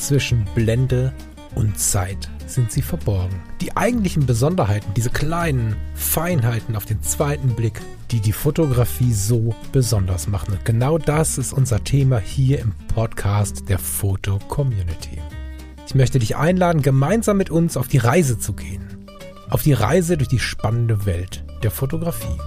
zwischen Blende und Zeit sind sie verborgen. Die eigentlichen Besonderheiten, diese kleinen Feinheiten auf den zweiten Blick, die die Fotografie so besonders machen. Und genau das ist unser Thema hier im Podcast der Foto-Community. Ich möchte dich einladen, gemeinsam mit uns auf die Reise zu gehen. Auf die Reise durch die spannende Welt der Fotografie.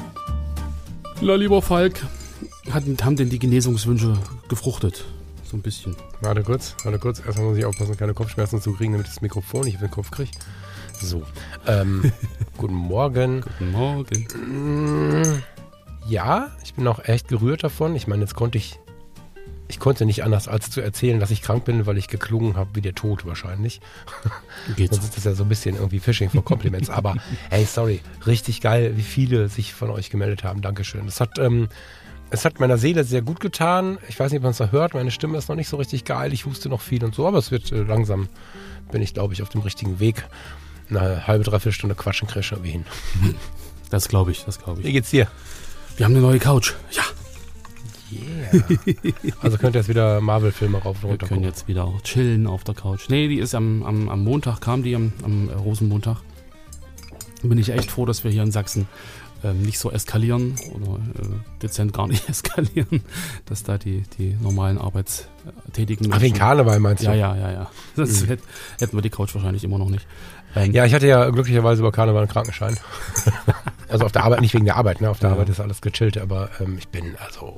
Na, lieber Falk, haben denn die Genesungswünsche gefruchtet? So ein bisschen. Warte kurz. Erstmal muss ich aufpassen, keine Kopfschmerzen zu kriegen, damit ich das Mikrofon nicht auf den Kopf kriege. So. Guten Morgen. Guten Morgen. Ja, ich bin auch echt gerührt davon. Ich meine, jetzt konnte nicht anders als zu erzählen, dass ich krank bin, weil ich geklungen habe wie der Tod wahrscheinlich. Geht's. Sonst ist das ja so ein bisschen irgendwie Fishing for Compliments. Aber hey, sorry, richtig geil, wie viele sich von euch gemeldet haben. Dankeschön. Es hat meiner Seele sehr gut getan. Ich weiß nicht, ob man es noch hört. Meine Stimme ist noch nicht so richtig geil. Ich huste noch viel und so. Aber es wird langsam, bin ich, glaube ich, auf dem richtigen Weg. Eine halbe, dreiviertel Stunde quatschen, kriege ich schon irgendwie hin. Das glaube ich. Wie geht's dir? Wir haben eine neue Couch. Ja. Yeah. Also könnt ihr jetzt wieder Marvel-Filme rauf und runter Wir können jetzt wieder chillen auf der Couch. Nee, die ist am Montag, kam die am Rosenmontag. Bin ich echt froh, dass wir hier in Sachsen nicht so eskalieren oder dezent gar nicht eskalieren, dass da die normalen arbeitstätigen Menschen... Ach, wegen Karneval meinst du? Ja. Sonst hätten wir die Couch wahrscheinlich immer noch nicht. Ja, ich hatte ja glücklicherweise über Karneval einen Krankenschein. Also auf der Arbeit, nicht wegen der Arbeit, ne? Auf der Arbeit ist alles gechillt, aber ich bin also...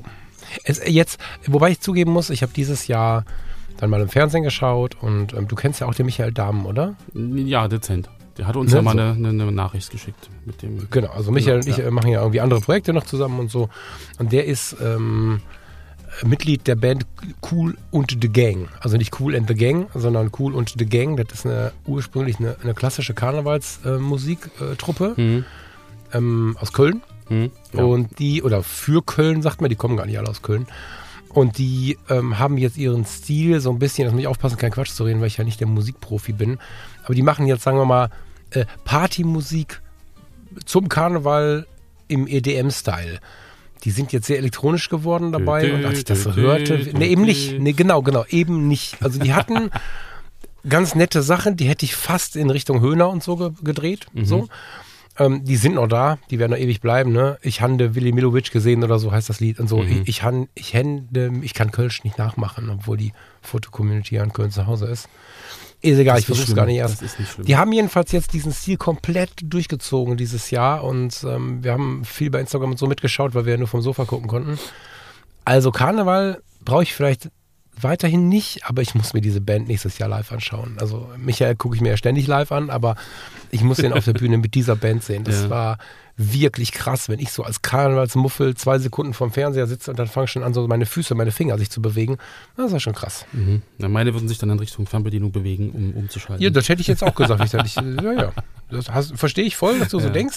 wobei ich zugeben muss, ich habe dieses Jahr dann mal im Fernsehen geschaut und du kennst ja auch den Michael Dahmen, oder? Ja, dezent. Der hat uns ja mal eine Nachricht geschickt. Mit dem. Genau, also Michael und ich machen ja irgendwie andere Projekte noch zusammen und so. Und der ist Mitglied der Band Kool und the Gang. Also nicht Kool and the Gang, sondern Kool und the Gang. Das ist ursprünglich eine klassische Karnevalsmusiktruppe aus Köln. Ja. Und für Köln, sagt man, die kommen gar nicht alle aus Köln. Und die haben jetzt ihren Stil so ein bisschen, das muss ich aufpassen, kein Quatsch zu reden, weil ich ja nicht der Musikprofi bin. Aber die machen jetzt, sagen wir mal, Partymusik zum Karneval im EDM-Style. Die sind jetzt sehr elektronisch geworden dabei. Und als ich das so hörte, eben nicht. Nee, genau, eben nicht. Also die hatten ganz nette Sachen, die hätte ich fast in Richtung Höhner und so gedreht. So. Die sind noch da, die werden noch ewig bleiben, ne? Ich habe Willi Milovic gesehen oder so heißt das Lied und so. Ich kann Kölsch nicht nachmachen, obwohl die Foto-Community an Köln zu Hause ist. Ist egal, ich versuche es gar nicht erst. Die haben jedenfalls jetzt diesen Stil komplett durchgezogen dieses Jahr und wir haben viel bei Instagram und so mitgeschaut, weil wir ja nur vom Sofa gucken konnten. Also Karneval brauche ich vielleicht weiterhin nicht, aber ich muss mir diese Band nächstes Jahr live anschauen. Also Michael gucke ich mir ja ständig live an, aber ich muss den auf der Bühne mit dieser Band sehen. Das war wirklich krass, wenn ich so als Karnevalsmuffel 2 Sekunden vorm Fernseher sitze und dann fangen schon an, so meine Füße, meine Finger sich zu bewegen. Das war schon krass. Ja, meine würden sich dann in Richtung Fernbedienung bewegen, um umzuschalten. Ja, das hätte ich jetzt auch gesagt. Das verstehe ich voll, dass du so denkst.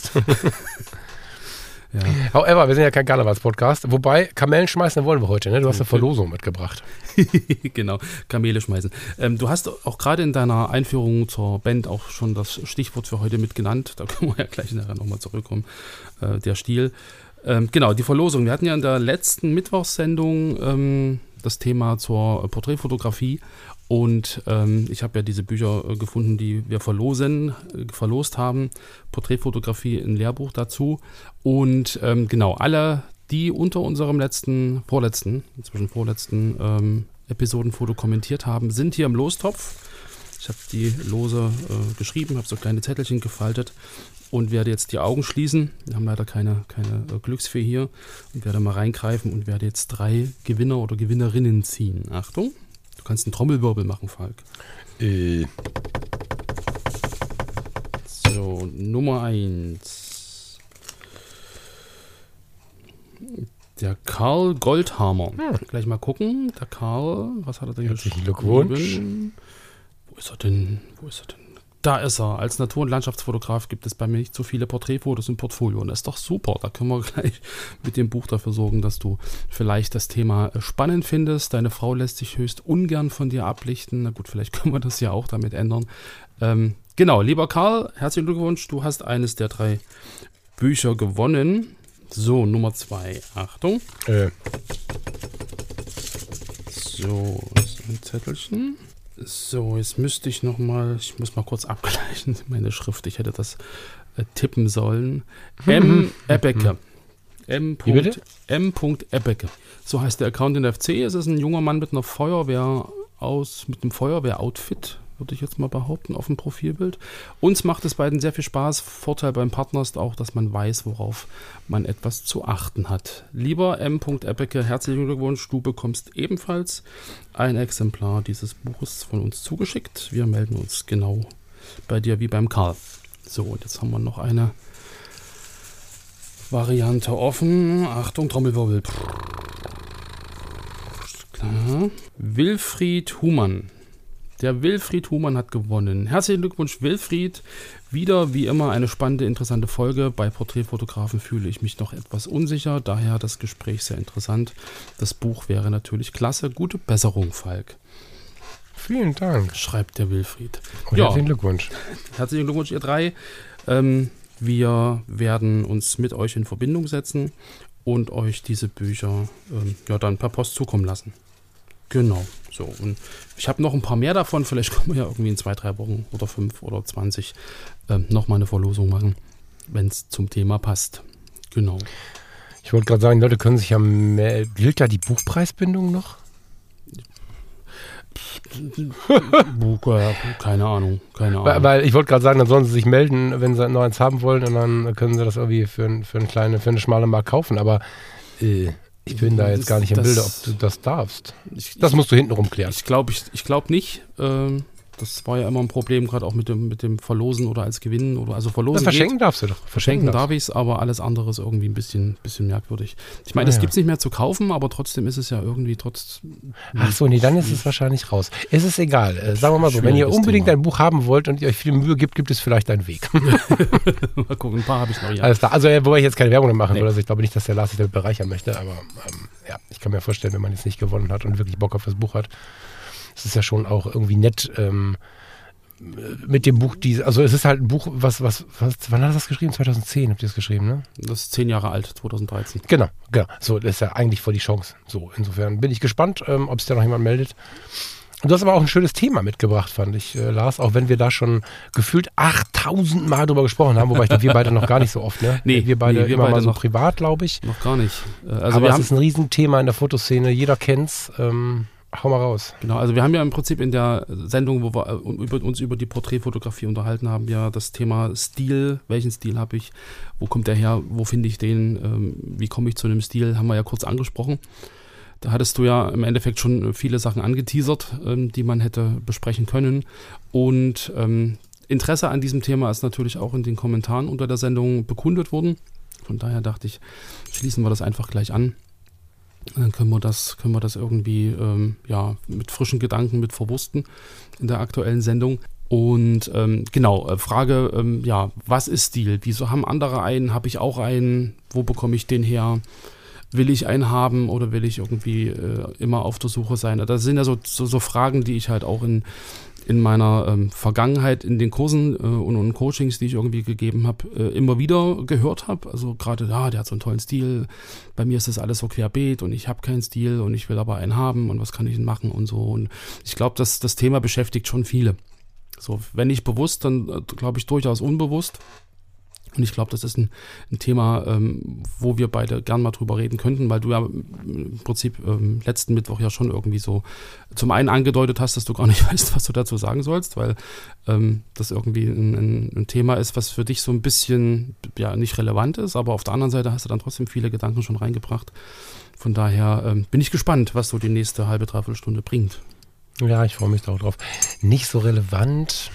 Ja. However, wir sind ja kein Karnevals-Podcast. Wobei, Kamellen schmeißen wollen wir heute, ne? Du hast eine Verlosung mitgebracht. Genau, Kamele schmeißen. Du hast auch gerade in deiner Einführung zur Band auch schon das Stichwort für heute mitgenannt. Da können wir ja gleich nachher nochmal zurückkommen. Der Stil. Genau, die Verlosung. Wir hatten ja in der letzten Mittwochssendung das Thema zur Porträtfotografie. Und ich habe ja diese Bücher gefunden, die wir verlost haben. Porträtfotografie, ein Lehrbuch dazu. Und genau, alle, die unter unserem vorletzten Episodenfoto kommentiert haben, sind hier im Lostopf. Ich habe die Lose geschrieben, habe so kleine Zettelchen gefaltet und werde jetzt die Augen schließen. Wir haben leider keine Glücksfee hier. Und werde mal reingreifen und werde jetzt 3 Gewinner oder Gewinnerinnen ziehen. Achtung! Du kannst einen Trommelwirbel machen, Falk. So, Nummer 1. Der Karl Goldhammer. Gleich mal gucken. Der Karl, was hat er denn Herzlichen Glückwunsch. Wo ist er denn? Da ist er. Als Natur- und Landschaftsfotograf gibt es bei mir nicht so viele Porträtfotos im Portfolio. Und das ist doch super. Da können wir gleich mit dem Buch dafür sorgen, dass du vielleicht das Thema spannend findest. Deine Frau lässt sich höchst ungern von dir ablichten. Na gut, vielleicht können wir das ja auch damit ändern. Genau, lieber Karl, herzlichen Glückwunsch. Du hast eines der 3 Bücher gewonnen. So, Nummer 2. Achtung. So, das ist ein Zettelchen. So, jetzt müsste ich muss mal kurz abgleichen, meine Schrift, ich hätte das tippen sollen. M. Ebbecke. M. Ebbecke. So heißt der Account in der FC. Es ist ein junger Mann mit einem Feuerwehroutfit, würde ich jetzt mal behaupten, auf dem Profilbild. Uns macht es beiden sehr viel Spaß. Vorteil beim Partner ist auch, dass man weiß, worauf man etwas zu achten hat. Lieber M. Ebbecke, herzlichen Glückwunsch. Du bekommst ebenfalls ein Exemplar dieses Buches von uns zugeschickt. Wir melden uns genau bei dir wie beim Karl. So, und jetzt haben wir noch eine Variante offen. Achtung, Trommelwirbel. Klar. Wilfried Humann. Der Wilfried Humann hat gewonnen. Herzlichen Glückwunsch, Wilfried. Wieder, wie immer, eine spannende, interessante Folge. Bei Porträtfotografen fühle ich mich noch etwas unsicher. Daher das Gespräch sehr interessant. Das Buch wäre natürlich klasse. Gute Besserung, Falk. Vielen Dank. Schreibt der Wilfried. Und herzlichen Glückwunsch. Herzlichen Glückwunsch, ihr drei. Wir werden uns mit euch in Verbindung setzen und euch diese Bücher dann per Post zukommen lassen. Genau, so. Und ich habe noch ein paar mehr davon. Vielleicht können wir ja irgendwie in 2-3 Wochen oder 5 oder 20 nochmal eine Verlosung machen, wenn es zum Thema passt. Genau. Ich wollte gerade sagen, die Leute können sich ja gilt da die Buchpreisbindung noch? Keine Ahnung. Weil ich wollte gerade sagen, dann sollen sie sich melden, wenn sie noch eins haben wollen, und dann können sie das irgendwie für eine schmale Mark kaufen. Aber ich bin da jetzt gar nicht im Bilde, ob du das darfst. Das musst du hintenrum klären. Ich glaube nicht. Das war ja immer ein Problem, gerade auch mit dem Verlosen oder als Gewinnen. Also Verlosen verschenken darfst du doch. Verschenken darf ich es, aber alles andere ist irgendwie ein bisschen merkwürdig. Ich meine, das gibt es nicht mehr zu kaufen, aber trotzdem ist es ja irgendwie Ach so, nee, dann ist es wahrscheinlich raus. Es ist egal. Sagen wir mal so, wenn ihr unbedingt ein Buch haben wollt und ihr euch viel Mühe gibt es vielleicht einen Weg. Mal gucken, ein paar habe ich noch. Ja. Alles klar. Also, wobei ich jetzt keine Werbung machen will. Also ich glaube nicht, dass der Lars sich damit bereichern möchte, aber ich kann mir vorstellen, wenn man jetzt nicht gewonnen hat und wirklich Bock auf das Buch hat, es ist ja schon auch irgendwie nett mit dem Buch, also es ist halt ein Buch, wann hat er das geschrieben? 2010 habt ihr es geschrieben, ne? Das ist 10 Jahre alt, 2013. Genau. So, das ist ja eigentlich voll die Chance. So, insofern bin ich gespannt, ob sich da noch jemand meldet. Und du hast aber auch ein schönes Thema mitgebracht, fand ich, Lars, auch wenn wir da schon gefühlt 8000 Mal drüber gesprochen haben, wobei ich glaube, wir beide noch gar nicht so oft, ne? Wir beide immer mal so privat, glaube ich. Noch gar nicht. Aber es ist ein Riesenthema in der Fotoszene, jeder kennt's. Hau mal raus. Genau, also wir haben ja im Prinzip in der Sendung, wo wir uns über die Porträtfotografie unterhalten haben, ja das Thema Stil, welchen Stil habe ich, wo kommt der her, wo finde ich den, wie komme ich zu einem Stil, haben wir ja kurz angesprochen. Da hattest du ja im Endeffekt schon viele Sachen angeteasert, die man hätte besprechen können, und Interesse an diesem Thema ist natürlich auch in den Kommentaren unter der Sendung bekundet worden. Von daher dachte ich, schließen wir das einfach gleich an. Dann können wir das irgendwie mit frischen Gedanken mit verwursten in der aktuellen Sendung. Und Frage, was ist Stil? Wieso haben andere einen? Habe ich auch einen? Wo bekomme ich den her? Will ich einen haben oder will ich irgendwie immer auf der Suche sein? Das sind ja so Fragen, die ich halt auch in meiner Vergangenheit in den Kursen und Coachings, die ich irgendwie gegeben habe, immer wieder gehört habe. Also gerade, der hat so einen tollen Stil, bei mir ist das alles so querbeet und ich habe keinen Stil und ich will aber einen haben und was kann ich denn machen und so. Und ich glaube, das Thema beschäftigt schon viele. So, wenn nicht bewusst, dann glaube ich durchaus unbewusst. Und ich glaube, das ist ein Thema, wo wir beide gern mal drüber reden könnten, weil du ja im Prinzip letzten Mittwoch ja schon irgendwie so zum einen angedeutet hast, dass du gar nicht weißt, was du dazu sagen sollst, weil das irgendwie ein Thema ist, was für dich so ein bisschen nicht relevant ist, aber auf der anderen Seite hast du dann trotzdem viele Gedanken schon reingebracht. Von daher bin ich gespannt, was so die nächste halbe, dreiviertel Stunde bringt. Ja, ich freue mich da auch drauf. Nicht so relevant.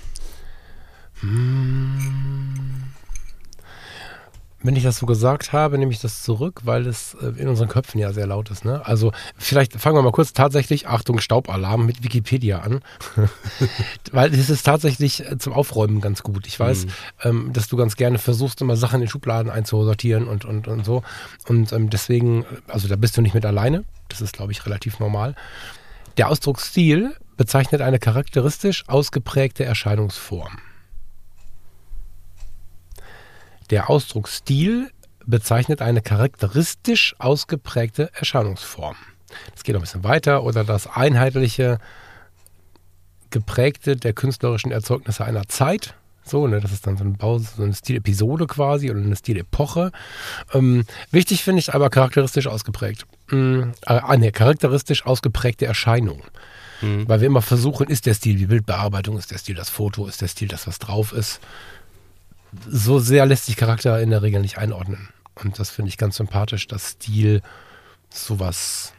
Wenn ich das so gesagt habe, nehme ich das zurück, weil es in unseren Köpfen ja sehr laut ist. Ne? Also vielleicht fangen wir mal kurz tatsächlich, Achtung, Staubalarm mit Wikipedia an. Weil es ist tatsächlich zum Aufräumen ganz gut. Ich weiß, dass du ganz gerne versuchst, immer Sachen in Schubladen einzusortieren und so. Und deswegen, also da bist du nicht mit alleine. Das ist, glaube ich, relativ normal. Der Ausdruck Stil bezeichnet eine charakteristisch ausgeprägte Erscheinungsform. Der Ausdruck Stil bezeichnet eine charakteristisch ausgeprägte Erscheinungsform. Das geht noch ein bisschen weiter. Oder das einheitliche Geprägte der künstlerischen Erzeugnisse einer Zeit. So, ne, das ist dann so eine Stilepisode quasi oder eine Stilepoche. Wichtig finde ich aber charakteristisch ausgeprägt. Charakteristisch ausgeprägte Erscheinungen. Weil wir immer versuchen, ist der Stil die Bildbearbeitung, ist der Stil das Foto, ist der Stil das, was drauf ist. So sehr lässt sich Charakter in der Regel nicht einordnen. Und das finde ich ganz sympathisch, dass Stil sowas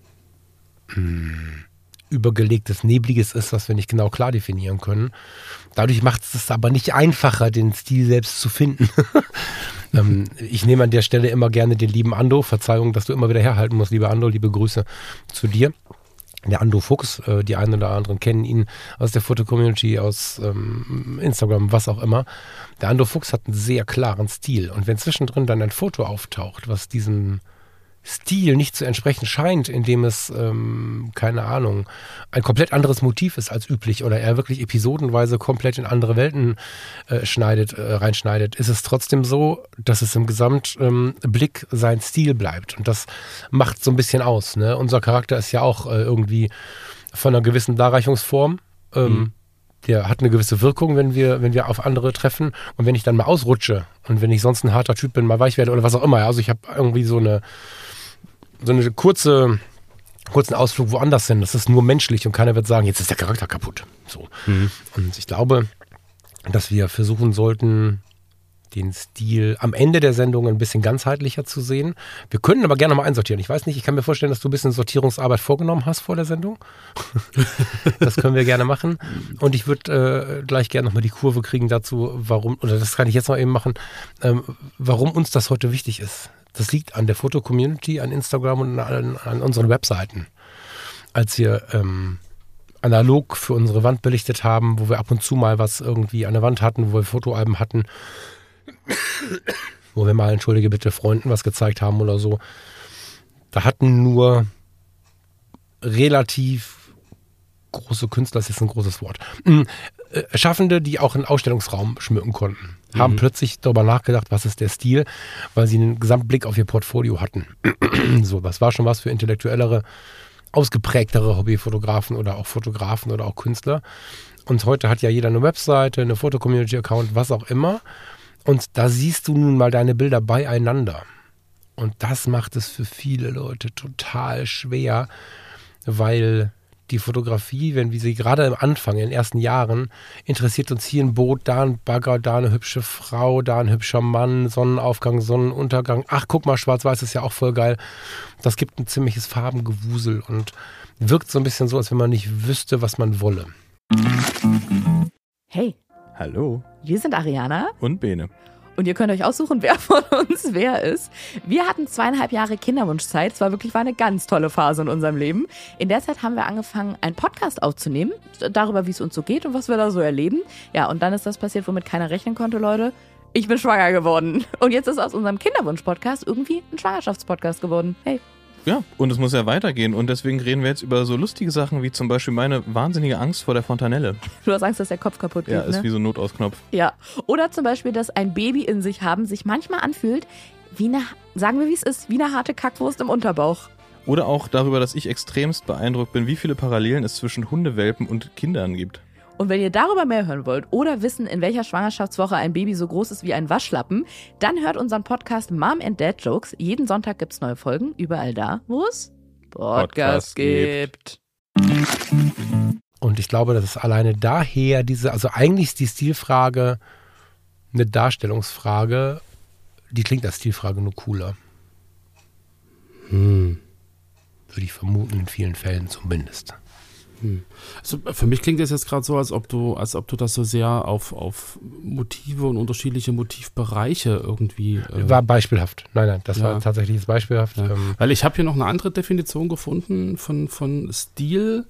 übergelegtes, nebliges ist, was wir nicht genau klar definieren können. Dadurch macht es aber nicht einfacher, den Stil selbst zu finden. Ich nehme an der Stelle immer gerne den lieben Ando. Verzeihung, dass du immer wieder herhalten musst, lieber Ando, liebe Grüße zu dir. Der Ando Fuchs, die einen oder anderen kennen ihn aus der Foto-Community, aus Instagram, was auch immer. Der Ando Fuchs hat einen sehr klaren Stil. Und wenn zwischendrin dann ein Foto auftaucht, was diesem Stil nicht zu entsprechen scheint, indem es, keine Ahnung, ein komplett anderes Motiv ist als üblich oder er wirklich episodenweise komplett in andere Welten reinschneidet, ist es trotzdem so, dass es im Gesamtblick sein Stil bleibt. Und das macht so ein bisschen aus. Ne? Unser Charakter ist ja auch irgendwie von einer gewissen Darreichungsform. Der hat eine gewisse Wirkung, wenn wir auf andere treffen. Und wenn ich dann mal ausrutsche und wenn ich sonst ein harter Typ bin, mal weich werde oder was auch immer. Also ich habe irgendwie so eine kurzen Ausflug woanders hin. Das ist nur menschlich und keiner wird sagen, jetzt ist der Charakter kaputt. So. Und ich glaube, dass wir versuchen sollten, den Stil am Ende der Sendung ein bisschen ganzheitlicher zu sehen. Wir können aber gerne mal einsortieren. Ich weiß nicht, ich kann mir vorstellen, dass du ein bisschen Sortierungsarbeit vorgenommen hast vor der Sendung. Das können wir gerne machen. Und ich würde gleich gerne nochmal die Kurve kriegen dazu, warum, oder das kann ich jetzt noch eben machen, warum uns das heute wichtig ist. Das liegt an der Foto-Community, an Instagram und an unseren Webseiten. Als wir analog für unsere Wand belichtet haben, wo wir ab und zu mal was irgendwie an der Wand hatten, wo wir Fotoalben hatten, wo wir mal, entschuldige bitte, Freunden was gezeigt haben oder so. Da hatten nur relativ große Künstler, das ist ein großes Wort, Schaffende, die auch einen Ausstellungsraum schmücken konnten, haben plötzlich darüber nachgedacht, was ist der Stil, weil sie einen Gesamtblick auf ihr Portfolio hatten. So, das war schon was für intellektuellere, ausgeprägtere Hobbyfotografen oder auch Künstler. Und heute hat ja jeder eine Webseite, eine Foto-Community-Account, was auch immer. Und da siehst du nun mal deine Bilder beieinander. Und das macht es für viele Leute total schwer, weil die Fotografie, wenn wir sie gerade am Anfang, in den ersten Jahren, interessiert uns hier ein Boot, da ein Bagger, da eine hübsche Frau, da ein hübscher Mann, Sonnenaufgang, Sonnenuntergang. Ach, guck mal, schwarz-weiß ist ja auch voll geil. Das gibt ein ziemliches Farbengewusel und wirkt so ein bisschen so, als wenn man nicht wüsste, was man wolle. Hey. Hallo. Wir sind Ariana. Und Bene. Und ihr könnt euch aussuchen, wer von uns wer ist. Wir hatten 2,5 Jahre Kinderwunschzeit. Es war eine ganz tolle Phase in unserem Leben. In der Zeit haben wir angefangen, einen Podcast aufzunehmen, darüber, wie es uns so geht und was wir da so erleben. Ja, und dann ist das passiert, womit keiner rechnen konnte, Leute. Ich bin schwanger geworden. Und jetzt ist aus unserem Kinderwunsch-Podcast irgendwie ein Schwangerschaftspodcast geworden. Hey. Ja, und es muss ja weitergehen. Und deswegen reden wir jetzt über so lustige Sachen wie zum Beispiel meine wahnsinnige Angst vor der Fontanelle. Du hast Angst, dass der Kopf kaputt geht, ja, ist wie so ein Notausknopf. Ja, oder zum Beispiel, dass ein Baby in sich haben sich manchmal anfühlt, wie eine, sagen wir wie es ist, wie eine harte Kackwurst im Unterbauch. Oder auch darüber, dass ich extremst beeindruckt bin, wie viele Parallelen es zwischen Hundewelpen und Kindern gibt. Und wenn ihr darüber mehr hören wollt oder wissen, in welcher Schwangerschaftswoche ein Baby so groß ist wie ein Waschlappen, dann hört unseren Podcast Mom and Dad Jokes. Jeden Sonntag gibt's neue Folgen, überall da, wo es Podcasts gibt. Und ich glaube, dass es alleine daher also eigentlich ist die Stilfrage eine Darstellungsfrage, die klingt als Stilfrage nur cooler. Würde ich vermuten, in vielen Fällen zumindest. Also für mich klingt das jetzt gerade so, als ob du das so sehr auf Motive und unterschiedliche Motivbereiche irgendwie... war beispielhaft. Nein, das war tatsächlich jetzt beispielhaft. Ja. Weil ich habe hier noch eine andere Definition gefunden von Stil.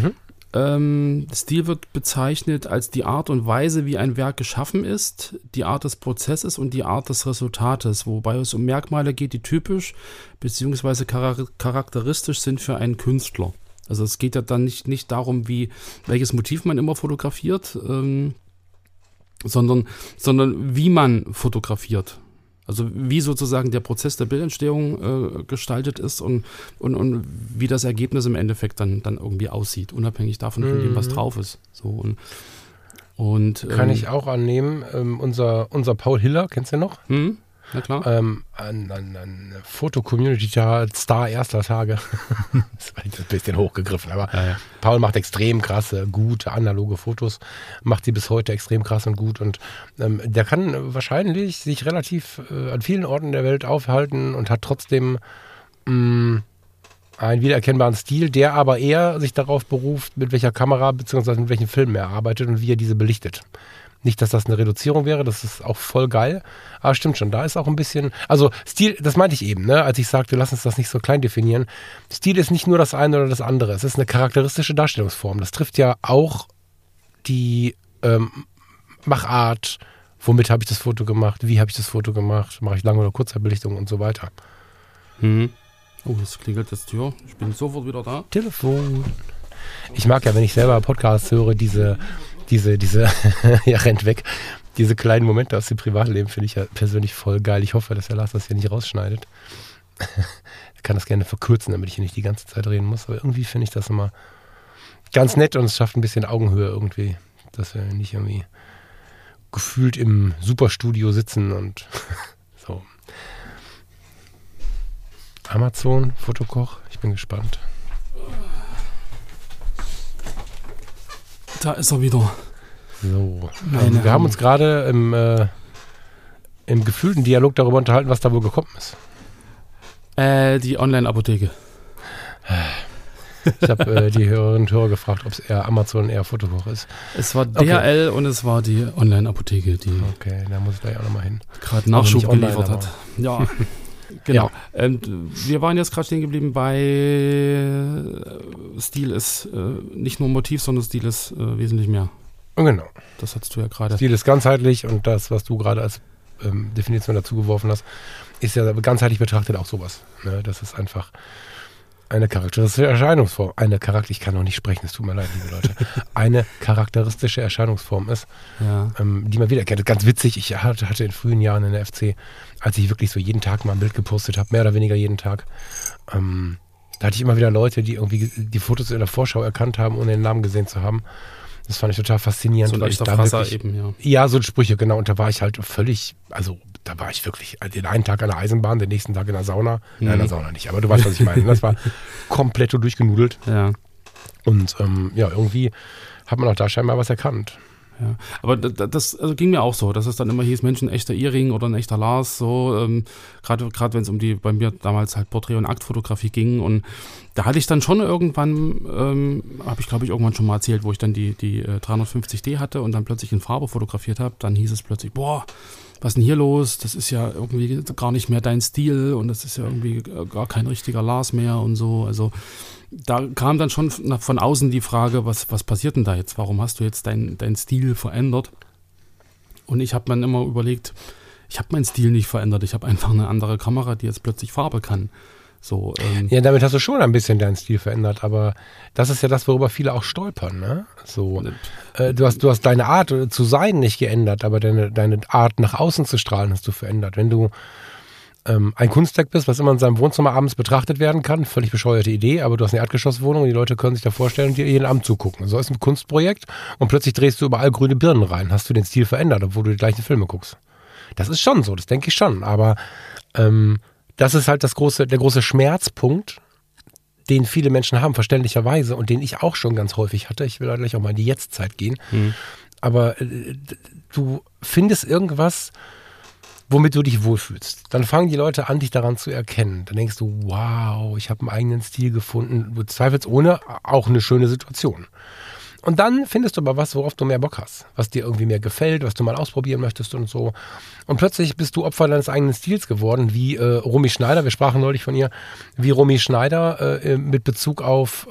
Stil wird bezeichnet als die Art und Weise, wie ein Werk geschaffen ist, die Art des Prozesses und die Art des Resultates, wobei es um Merkmale geht, die typisch bzw. charakteristisch sind für einen Künstler. Also es geht ja dann nicht darum, welches Motiv man immer fotografiert, sondern wie man fotografiert. Also wie sozusagen der Prozess der Bildentstehung gestaltet ist und wie das Ergebnis im Endeffekt dann irgendwie aussieht, unabhängig davon, von dem, was drauf ist. So, und Kann ich auch annehmen. Unser Paul Hiller, kennst du noch? Na klar. Ein Foto-Community-Star erster Tage. Das war jetzt ein bisschen hochgegriffen, aber Ja. Paul macht extrem krasse, gute, analoge Fotos, macht sie bis heute extrem krass und gut und der kann wahrscheinlich sich relativ an vielen Orten der Welt aufhalten und hat trotzdem einen wiedererkennbaren Stil, der aber eher sich darauf beruft, mit welcher Kamera bzw. mit welchen Filmen er arbeitet und wie er diese belichtet. Nicht, dass das eine Reduzierung wäre, das ist auch voll geil, aber stimmt schon, da ist auch ein bisschen, also Stil, das meinte ich eben, ne, als ich sagte, lass uns das nicht so klein definieren. Stil ist nicht nur das eine oder das andere, es ist eine charakteristische Darstellungsform. Das trifft ja auch die Machart, womit habe ich das Foto gemacht, wie habe ich das Foto gemacht, mache ich Lang- oder Kurzzeitbelichtung und so weiter. Oh, es klingelt jetzt Tür. Ich bin sofort wieder da. Telefon. Ich mag ja, wenn ich selber Podcasts höre, diese ja, rennt weg. Diese kleinen Momente aus dem Privatleben finde ich ja persönlich voll geil. Ich hoffe, dass der Lars das hier nicht rausschneidet. Er kann das gerne verkürzen, damit ich hier nicht die ganze Zeit reden muss. Aber irgendwie finde ich das immer ganz nett und es schafft ein bisschen Augenhöhe irgendwie. Dass wir nicht irgendwie gefühlt im Superstudio sitzen und so. Amazon, Fotokoch, ich bin gespannt. Da ist er wieder. So, wir haben uns gerade im gefühlten Dialog darüber unterhalten, was da wohl gekommen ist. Die Online-Apotheke. Ich habe die Hörerinnen und Hörer gefragt, ob es eher Amazon, eher Fotokoch ist. Es war DHL und es war die Online-Apotheke, die Okay, da muss ich gleich auch nochmal hin. gerade Nachschub Also nicht geliefert online, hat. Ja, genau. Wir waren jetzt gerade stehen geblieben bei Stil ist nicht nur Motiv, sondern Stil ist wesentlich mehr. Genau. Das hattest du ja gerade. Stil ist ganzheitlich und das, was du gerade als Definition dazu geworfen hast, ist ja ganzheitlich betrachtet auch sowas. Ne? Das ist einfach eine charakteristische Erscheinungsform. Ich kann noch nicht sprechen, es tut mir leid, liebe Leute. Eine charakteristische Erscheinungsform ist, Ja. die man wiedererkennt. Ganz witzig, ich hatte in frühen Jahren in der FC, als ich wirklich so jeden Tag mal ein Bild gepostet habe, mehr oder weniger jeden Tag, da hatte ich immer wieder Leute, die irgendwie die Fotos in der Vorschau erkannt haben, ohne den Namen gesehen zu haben. Das fand ich total faszinierend. So ein weil echter ich da Fresser wirklich, eben, ja. Ja, so Sprüche, genau. Und da war ich halt völlig, also da war ich wirklich den einen Tag an der Eisenbahn, den nächsten Tag in der Sauna. Nein, in der Sauna nicht, aber du weißt, was ich meine. Das war komplett durchgenudelt. Ja. Und ja, irgendwie hat man auch da scheinbar was erkannt. Ja, aber das ging mir auch so, dass es dann immer hieß, Mensch, ein echter Ehring oder ein echter Lars, so, gerade wenn es bei mir damals halt Porträt- und Aktfotografie ging und da hatte ich dann schon irgendwann, habe ich glaube ich irgendwann schon mal erzählt, wo ich dann die 350D hatte und dann plötzlich in Farbe fotografiert habe, dann hieß es plötzlich, boah, was ist denn hier los, das ist ja irgendwie gar nicht mehr dein Stil und das ist ja irgendwie gar kein richtiger Lars mehr und so, also da kam dann schon von außen die Frage, was passiert denn da jetzt? Warum hast du jetzt deinen Stil verändert? Und ich habe mir immer überlegt, ich habe meinen Stil nicht verändert. Ich habe einfach eine andere Kamera, die jetzt plötzlich Farbe kann. So, Ja, damit hast du schon ein bisschen deinen Stil verändert, aber das ist ja das, worüber viele auch stolpern. Ne? So, du hast deine Art zu sein nicht geändert, aber deine Art nach außen zu strahlen hast du verändert. Wenn du ein Kunstwerk bist, was immer in seinem Wohnzimmer abends betrachtet werden kann, völlig bescheuerte Idee, aber du hast eine Erdgeschosswohnung und die Leute können sich da vorstellen und dir jeden Abend zugucken. So ist ein Kunstprojekt und plötzlich drehst du überall grüne Birnen rein, hast du den Stil verändert, obwohl du die gleichen Filme guckst. Das ist schon so, das denke ich schon, aber das ist halt der große Schmerzpunkt, den viele Menschen haben, verständlicherweise, und den ich auch schon ganz häufig hatte. Ich will da gleich auch mal in die Jetztzeit gehen. Aber du findest irgendwas, womit du dich wohlfühlst. Dann fangen die Leute an, dich daran zu erkennen. Dann denkst du, wow, ich habe einen eigenen Stil gefunden. Du zweifelsohne auch eine schöne Situation. Und dann findest du aber was, worauf du mehr Bock hast, was dir irgendwie mehr gefällt, was du mal ausprobieren möchtest und so. Und plötzlich bist du Opfer deines eigenen Stils geworden, wie Romy Schneider, wir sprachen neulich von ihr, wie Romy Schneider mit Bezug auf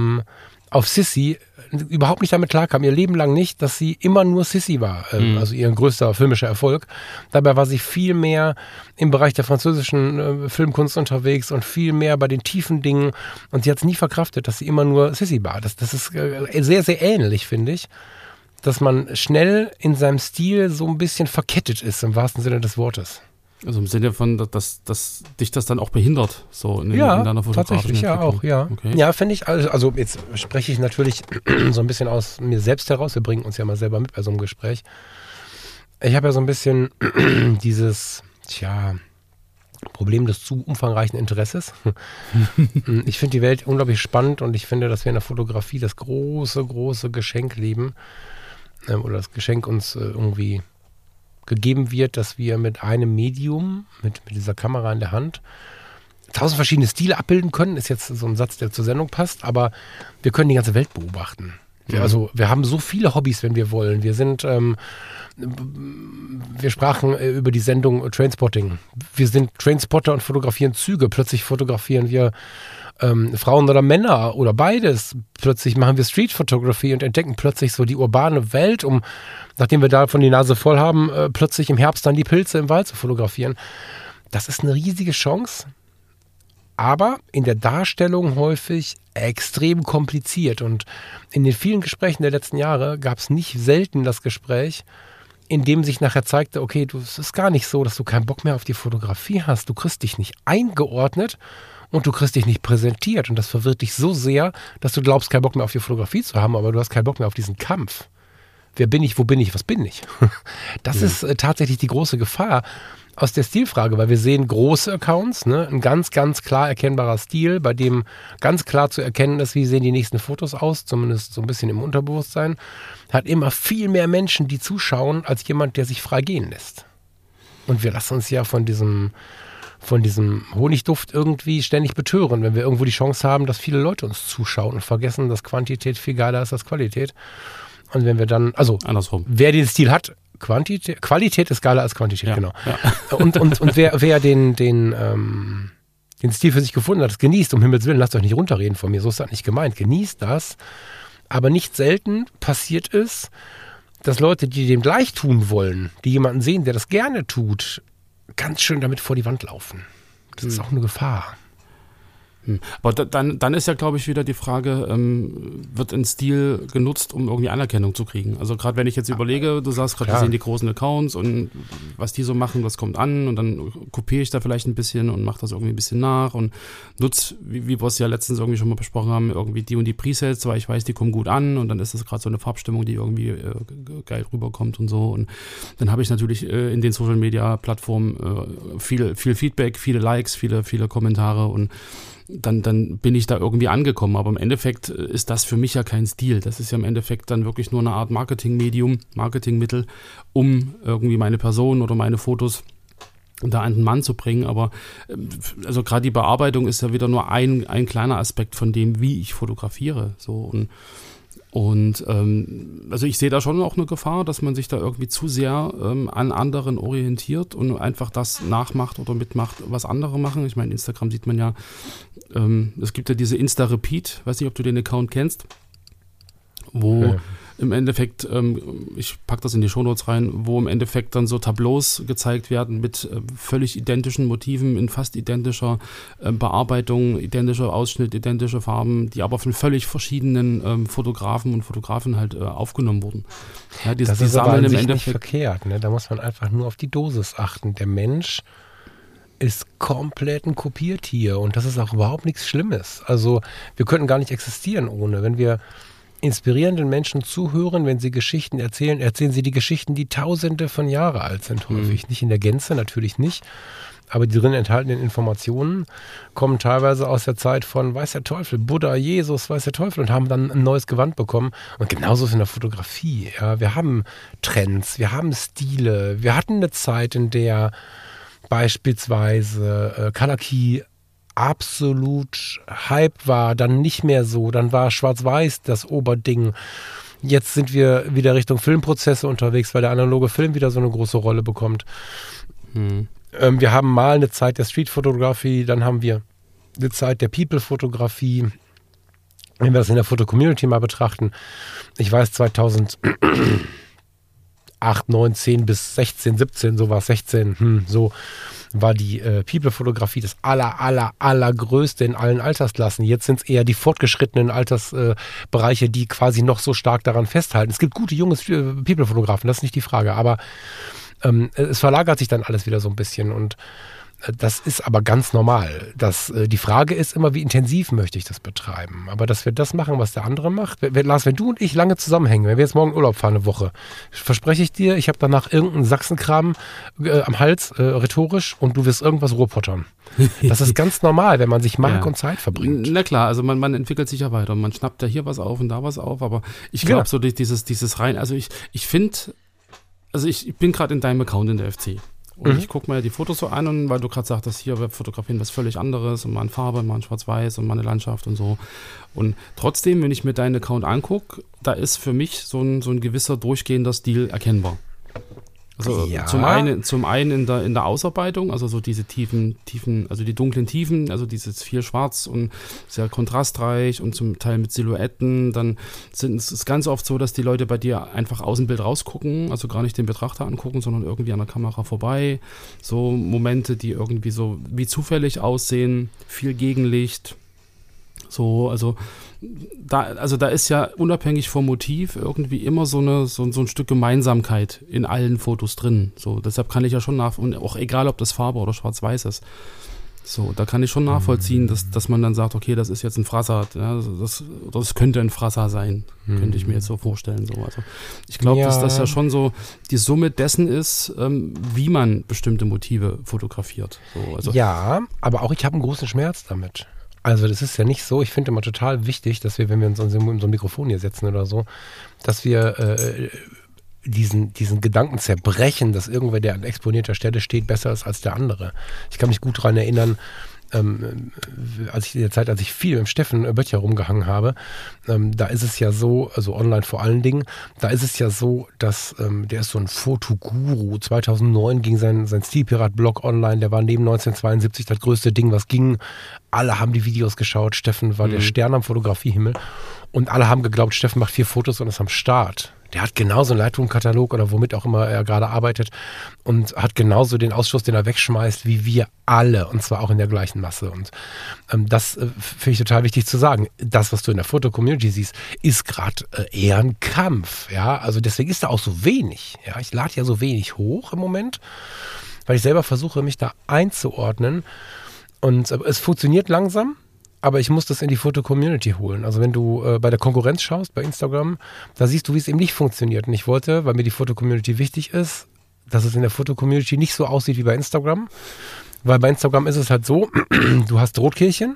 Sissi überhaupt nicht damit klarkam, ihr Leben lang nicht, dass sie immer nur Sissi war, also ihr größter filmischer Erfolg. Dabei war sie viel mehr im Bereich der französischen Filmkunst unterwegs und viel mehr bei den tiefen Dingen und sie hat es nie verkraftet, dass sie immer nur Sissi war. Das ist sehr, sehr ähnlich, finde ich, dass man schnell in seinem Stil so ein bisschen verkettet ist, im wahrsten Sinne des Wortes. Also im Sinne von, dass dich das dann auch behindert, so in deiner fotografischen tatsächlich, ja Entwicklung. auch, ja. Okay. Ja, finde ich, also jetzt spreche ich natürlich so ein bisschen aus mir selbst heraus, wir bringen uns ja mal selber mit bei so einem Gespräch. Ich habe ja so ein bisschen dieses, Problem des zu umfangreichen Interesses. Ich finde die Welt unglaublich spannend und ich finde, dass wir in der Fotografie das große, große Geschenk leben oder das Geschenk uns irgendwie gegeben wird, dass wir mit einem Medium, mit dieser Kamera in der Hand, 1000 verschiedene Stile abbilden können. Ist jetzt so ein Satz, der zur Sendung passt, aber wir können die ganze Welt beobachten. Wir haben so viele Hobbys, wenn wir wollen. Wir sprachen über die Sendung Trainspotting. Wir sind Trainspotter und fotografieren Züge. Plötzlich fotografieren wir Frauen oder Männer oder beides. Plötzlich machen wir Street Photography und entdecken plötzlich so die urbane Welt, nachdem wir davon die Nase voll haben, plötzlich im Herbst dann die Pilze im Wald zu fotografieren. Das ist eine riesige Chance, aber in der Darstellung häufig extrem kompliziert. Und in den vielen Gesprächen der letzten Jahre gab es nicht selten das Gespräch, in dem sich nachher zeigte, okay, es ist gar nicht so, dass du keinen Bock mehr auf die Fotografie hast. Du kriegst dich nicht eingeordnet und du kriegst dich nicht präsentiert. Und das verwirrt dich so sehr, dass du glaubst, keinen Bock mehr auf die Fotografie zu haben, aber du hast keinen Bock mehr auf diesen Kampf. Wer bin ich, wo bin ich, was bin ich? Das ist tatsächlich die große Gefahr aus der Stilfrage, weil wir sehen große Accounts, ne? Ein ganz, ganz klar erkennbarer Stil, bei dem ganz klar zu erkennen ist, wie sehen die nächsten Fotos aus, zumindest so ein bisschen im Unterbewusstsein, hat immer viel mehr Menschen, die zuschauen, als jemand, der sich frei gehen lässt. Und wir lassen uns ja von diesem Honigduft irgendwie ständig betören, wenn wir irgendwo die Chance haben, dass viele Leute uns zuschauen und vergessen, dass Quantität viel geiler ist als Qualität. Und wenn wir dann, also andersrum, wer den Stil hat, Qualität ist geiler als Quantität, ja, genau. Ja. Und wer den Stil für sich gefunden hat, das genießt, um Himmels Willen, lasst euch nicht runterreden von mir, so ist das nicht gemeint, genießt das. Aber nicht selten passiert es, dass Leute, die dem gleich tun wollen, die jemanden sehen, der das gerne tut, ganz schön damit vor die Wand laufen. Das ist auch eine Gefahr. Aber dann ist ja, glaube ich, wieder die Frage, wird ein Stil genutzt, um irgendwie Anerkennung zu kriegen? Also gerade wenn ich jetzt überlege, du sagst gerade, wir sehen die großen Accounts und was die so machen, das kommt an und dann kopiere ich da vielleicht ein bisschen und mache das irgendwie ein bisschen nach und nutze, wie wir es ja letztens irgendwie schon mal besprochen haben, irgendwie die und die Presets, weil ich weiß, die kommen gut an und dann ist das gerade so eine Farbstimmung, die irgendwie geil rüberkommt und so. Und dann habe ich natürlich in den Social-Media-Plattformen viel Feedback, viele Likes, viele Kommentare und dann bin ich da irgendwie angekommen. Aber im Endeffekt ist das für mich ja kein Stil. Das ist ja im Endeffekt dann wirklich nur eine Art Marketingmittel, um irgendwie meine Person oder meine Fotos da an den Mann zu bringen. Aber also gerade die Bearbeitung ist ja wieder nur ein kleiner Aspekt von dem, wie ich fotografiere. So und also ich sehe da schon auch eine Gefahr, dass man sich da irgendwie zu sehr an anderen orientiert und einfach das nachmacht oder mitmacht, was andere machen. Ich meine, Instagram sieht man ja, es gibt ja diese Insta-Repeat, weiß nicht, ob du den Account kennst, wo im Endeffekt, ich packe das in die Shownotes rein, wo im Endeffekt dann so Tableaus gezeigt werden mit völlig identischen Motiven in fast identischer Bearbeitung, identischer Ausschnitt, identische Farben, die aber von völlig verschiedenen Fotografen und Fotografen halt aufgenommen wurden. Ja, das ist aber an sich nicht verkehrt, ne? Da muss man einfach nur auf die Dosis achten. Der Mensch ist komplett ein Kopiertier und das ist auch überhaupt nichts Schlimmes. Also wir könnten gar nicht existieren ohne. Wenn wir inspirierenden Menschen zuhören, wenn sie Geschichten erzählen, erzählen sie die Geschichten, die Tausende von Jahren alt sind häufig. Nicht in der Gänze, natürlich nicht, aber die drin enthaltenen Informationen kommen teilweise aus der Zeit von weiß der Teufel, Buddha, Jesus, weiß der Teufel und haben dann ein neues Gewand bekommen. Und genauso ist es in der Fotografie. Ja, wir haben Trends, wir haben Stile. Wir hatten eine Zeit, in der beispielsweise Color Key absolut Hype war, dann nicht mehr so, dann war Schwarz-Weiß das Oberding. Jetzt sind wir wieder Richtung Filmprozesse unterwegs, weil der analoge Film wieder so eine große Rolle bekommt. Wir haben mal eine Zeit der Street-Fotografie, dann haben wir eine Zeit der People-Fotografie. Wenn wir das in der Foto-Community mal betrachten, ich weiß 2008, 9, 10 bis 16, 17, so war es 16, so war die People-Fotografie das allergrößte in allen Altersklassen. Jetzt sind es eher die fortgeschrittenen Altersbereiche, die quasi noch so stark daran festhalten. Es gibt gute junge People-Fotografen, das ist nicht die Frage, aber Es verlagert sich dann alles wieder so ein bisschen und das ist aber ganz normal. Die Frage ist immer, wie intensiv möchte ich das betreiben? Aber dass wir das machen, was der andere macht. Lars, wenn du und ich lange zusammenhängen, wenn wir jetzt morgen Urlaub fahren, eine Woche, verspreche ich dir, ich habe danach irgendeinen Sachsenkram am Hals, rhetorisch, und du wirst irgendwas Ruhrpottern. Das ist ganz normal, wenn man sich mag und Zeit verbringt. Na klar, also man entwickelt sich ja weiter. Man schnappt ja hier was auf und da was auf, aber ich glaube so dieses rein, also ich finde, also ich bin gerade in deinem Account in der FC. Und ich gucke mir die Fotos so an, und weil du gerade sagtest, hier Webfotografieren was völlig anderes und mal in Farbe, mal in Schwarz-Weiß und mal eine Landschaft und so. Und trotzdem, wenn ich mir deinen Account angucke, da ist für mich so ein gewisser durchgehender Stil erkennbar. Also zum einen in der Ausarbeitung, also so diese tiefen, also die dunklen Tiefen, also dieses viel Schwarz und sehr kontrastreich und zum Teil mit Silhouetten. Dann ist es ganz oft so, dass die Leute bei dir einfach aus dem Bild rausgucken, also gar nicht den Betrachter angucken, sondern irgendwie an der Kamera vorbei. So Momente, die irgendwie so wie zufällig aussehen, viel Gegenlicht. So, also da ist ja unabhängig vom Motiv irgendwie immer so ein Stück Gemeinsamkeit in allen Fotos drin. So, deshalb kann ich ja schon und auch egal, ob das Farbe oder Schwarz-Weiß ist. So, da kann ich schon nachvollziehen, dass man dann sagt, okay, das ist jetzt ein Frasser, ja, das könnte ein Frasser sein, könnte ich mir jetzt so vorstellen. So. Also ich glaube, dass das ja schon so die Summe dessen ist, wie man bestimmte Motive fotografiert. So, also ja, aber auch ich habe einen großen Schmerz damit. Also das ist ja nicht so, ich finde immer total wichtig, dass wir, wenn wir uns in so ein Mikrofon hier setzen oder so, dass wir diesen Gedanken zerbrechen, dass irgendwer, der an exponierter Stelle steht, besser ist als der andere. Ich kann mich gut daran erinnern, als ich viel mit Steffen Böttcher rumgehangen habe, da ist es ja so, also online vor allen Dingen, da ist es ja so, dass der ist so ein Fotoguru. 2009 ging sein Stilpirat-Blog online, der war neben 1972 das größte Ding, was ging. Alle haben die Videos geschaut, Steffen war der Stern am Fotografiehimmel und alle haben geglaubt, Steffen macht 4 Fotos und ist am Start. Der hat genauso einen Lightroom-Katalog oder womit auch immer er gerade arbeitet und hat genauso den Ausschuss, den er wegschmeißt, wie wir alle, und zwar auch in der gleichen Masse. Und das finde ich total wichtig zu sagen. Das, was du in der Foto-Community siehst, ist gerade eher ein Kampf. Ja? Also deswegen ist da auch so wenig. Ja? Ich lade ja so wenig hoch im Moment, weil ich selber versuche, mich da einzuordnen. Und es funktioniert langsam. Aber ich muss das in die Foto-Community holen. Also wenn du bei der Konkurrenz schaust, bei Instagram, da siehst du, wie es eben nicht funktioniert. Und ich wollte, weil mir die Foto-Community wichtig ist, dass es in der Foto-Community nicht so aussieht wie bei Instagram. Weil bei Instagram ist es halt so, du hast Rotkehlchen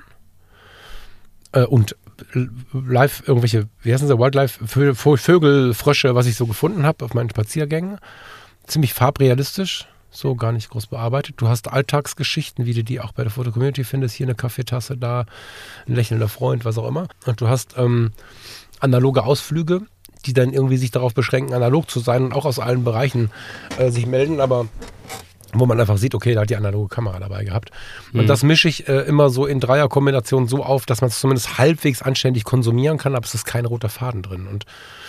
und live irgendwelche, wie heißen sie, Wildlife, Vögel, Frösche, was ich so gefunden habe auf meinen Spaziergängen. Ziemlich farbrealistisch. So gar nicht groß bearbeitet. Du hast Alltagsgeschichten, wie du die auch bei der Foto-Community findest. Hier eine Kaffeetasse, da ein lächelnder Freund, was auch immer. Und du hast analoge Ausflüge, die dann irgendwie sich darauf beschränken, analog zu sein und auch aus allen Bereichen sich melden, aber wo man einfach sieht, okay, da hat die analoge Kamera dabei gehabt. Und das mische ich immer so in Dreierkombinationen so auf, dass man es zumindest halbwegs anständig konsumieren kann, aber es ist kein roter Faden drin. Und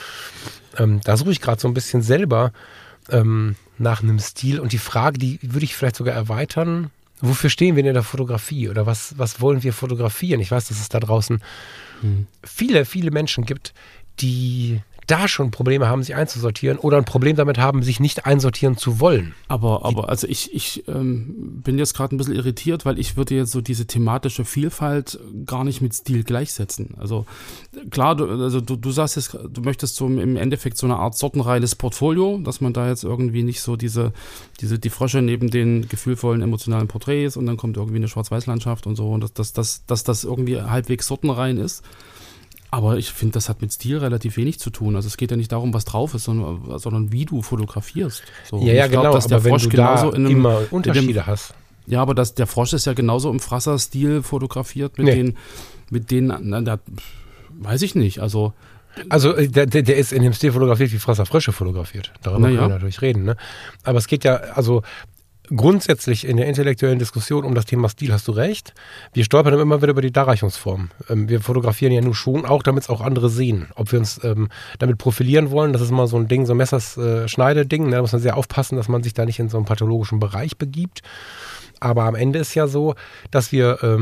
da suche ich gerade so ein bisschen selber nach einem Stil, und die Frage, die würde ich vielleicht sogar erweitern, wofür stehen wir in der Fotografie oder was wollen wir fotografieren? Ich weiß, dass es da draußen viele, viele Menschen gibt, die da schon Probleme haben, sich einzusortieren oder ein Problem damit haben, sich nicht einsortieren zu wollen. Aber also ich bin jetzt gerade ein bisschen irritiert, weil ich würde jetzt so diese thematische Vielfalt gar nicht mit Stil gleichsetzen. Also klar, du sagst jetzt, du möchtest so im Endeffekt so eine Art sortenreines Portfolio, dass man da jetzt irgendwie nicht so die Frösche neben den gefühlvollen, emotionalen Porträts und dann kommt irgendwie eine Schwarz-Weiß-Landschaft und so, und dass das irgendwie halbwegs sortenrein ist. Aber ich finde, das hat mit Stil relativ wenig zu tun. Also es geht ja nicht darum, was drauf ist, sondern wie du fotografierst. So, ja, ich glaub, genau, dass der aber Frosch wenn du genauso da immer Unterschiede hast. Ja, aber der Frosch ist ja genauso im Frasser-Stil fotografiert mit denen, weiß ich nicht. Also der ist in dem Stil fotografiert, wie Frasser Frösche fotografiert. Darüber können wir natürlich reden. Ne? Aber es geht ja, also grundsätzlich in der intellektuellen Diskussion um das Thema Stil hast du recht. Wir stolpern immer wieder über die Darreichungsform. Wir fotografieren ja nur schon auch, damit es auch andere sehen. Ob wir uns damit profilieren wollen, das ist mal so ein Ding, so ein Messers-Schneide-Ding. Da muss man sehr aufpassen, dass man sich da nicht in so einen pathologischen Bereich begibt. Aber am Ende ist ja so, dass wir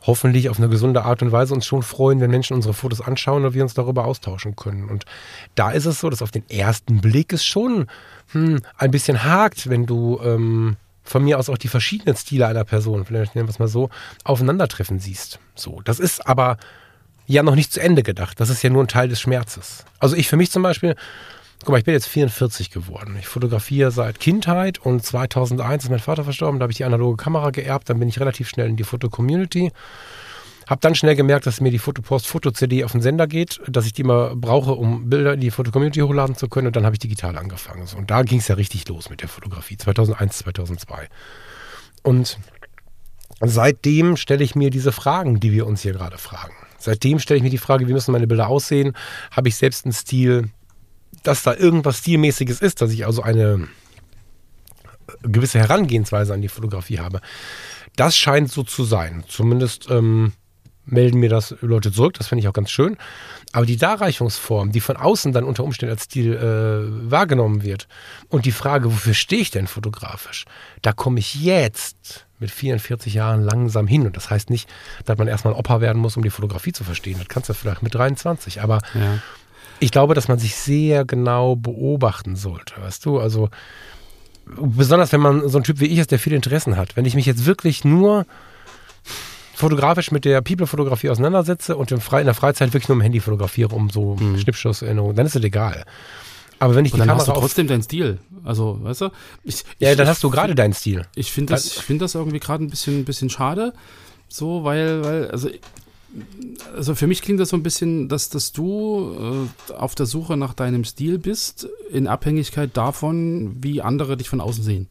hoffentlich auf eine gesunde Art und Weise uns schon freuen, wenn Menschen unsere Fotos anschauen und wir uns darüber austauschen können. Und da ist es so, dass auf den ersten Blick es schon ein bisschen hakt, wenn du von mir aus auch die verschiedenen Stile einer Person, vielleicht nennen wir es mal so, aufeinandertreffen siehst. So, das ist aber ja noch nicht zu Ende gedacht. Das ist ja nur ein Teil des Schmerzes. Also ich für mich zum Beispiel, guck mal, ich bin jetzt 44 geworden. Ich fotografiere seit Kindheit und 2001 ist mein Vater verstorben. Da habe ich die analoge Kamera geerbt. Dann bin ich relativ schnell in die Foto-Community. Habe dann schnell gemerkt, dass mir die Foto-CD auf den Sender geht, dass ich die immer brauche, um Bilder in die Foto-Community hochladen zu können. Und dann habe ich digital angefangen. Und da ging es ja richtig los mit der Fotografie. 2001, 2002. Und seitdem stelle ich mir diese Fragen, die wir uns hier gerade fragen. Seitdem stelle ich mir die Frage, wie müssen meine Bilder aussehen? Habe ich selbst einen Stil, dass da irgendwas Stilmäßiges ist, dass ich also eine gewisse Herangehensweise an die Fotografie habe. Das scheint so zu sein. Zumindest melden mir das Leute zurück, das finde ich auch ganz schön. Aber die Darreichungsform, die von außen dann unter Umständen als Stil wahrgenommen wird und die Frage, wofür stehe ich denn fotografisch, da komme ich jetzt mit 44 Jahren langsam hin. Und das heißt nicht, dass man erstmal ein Opa werden muss, um die Fotografie zu verstehen. Das kannst du vielleicht mit 23. Aber ich glaube, dass man sich sehr genau beobachten sollte, weißt du? Also besonders, wenn man so ein Typ wie ich ist, der viele Interessen hat. Wenn ich mich jetzt wirklich nur fotografisch mit der People-Fotografie auseinandersetze und in der Freizeit wirklich nur im Handy fotografiere, um so Schnippschusserinnerungen, dann ist es egal. Aber wenn ich und die dann Kamera hast du trotzdem deinen Stil. Also, weißt du? Dann hast du gerade deinen Stil. Ich finde das irgendwie gerade ein bisschen schade. So, weil also für mich klingt das so ein bisschen, dass du auf der Suche nach deinem Stil bist, in Abhängigkeit davon, wie andere dich von außen sehen.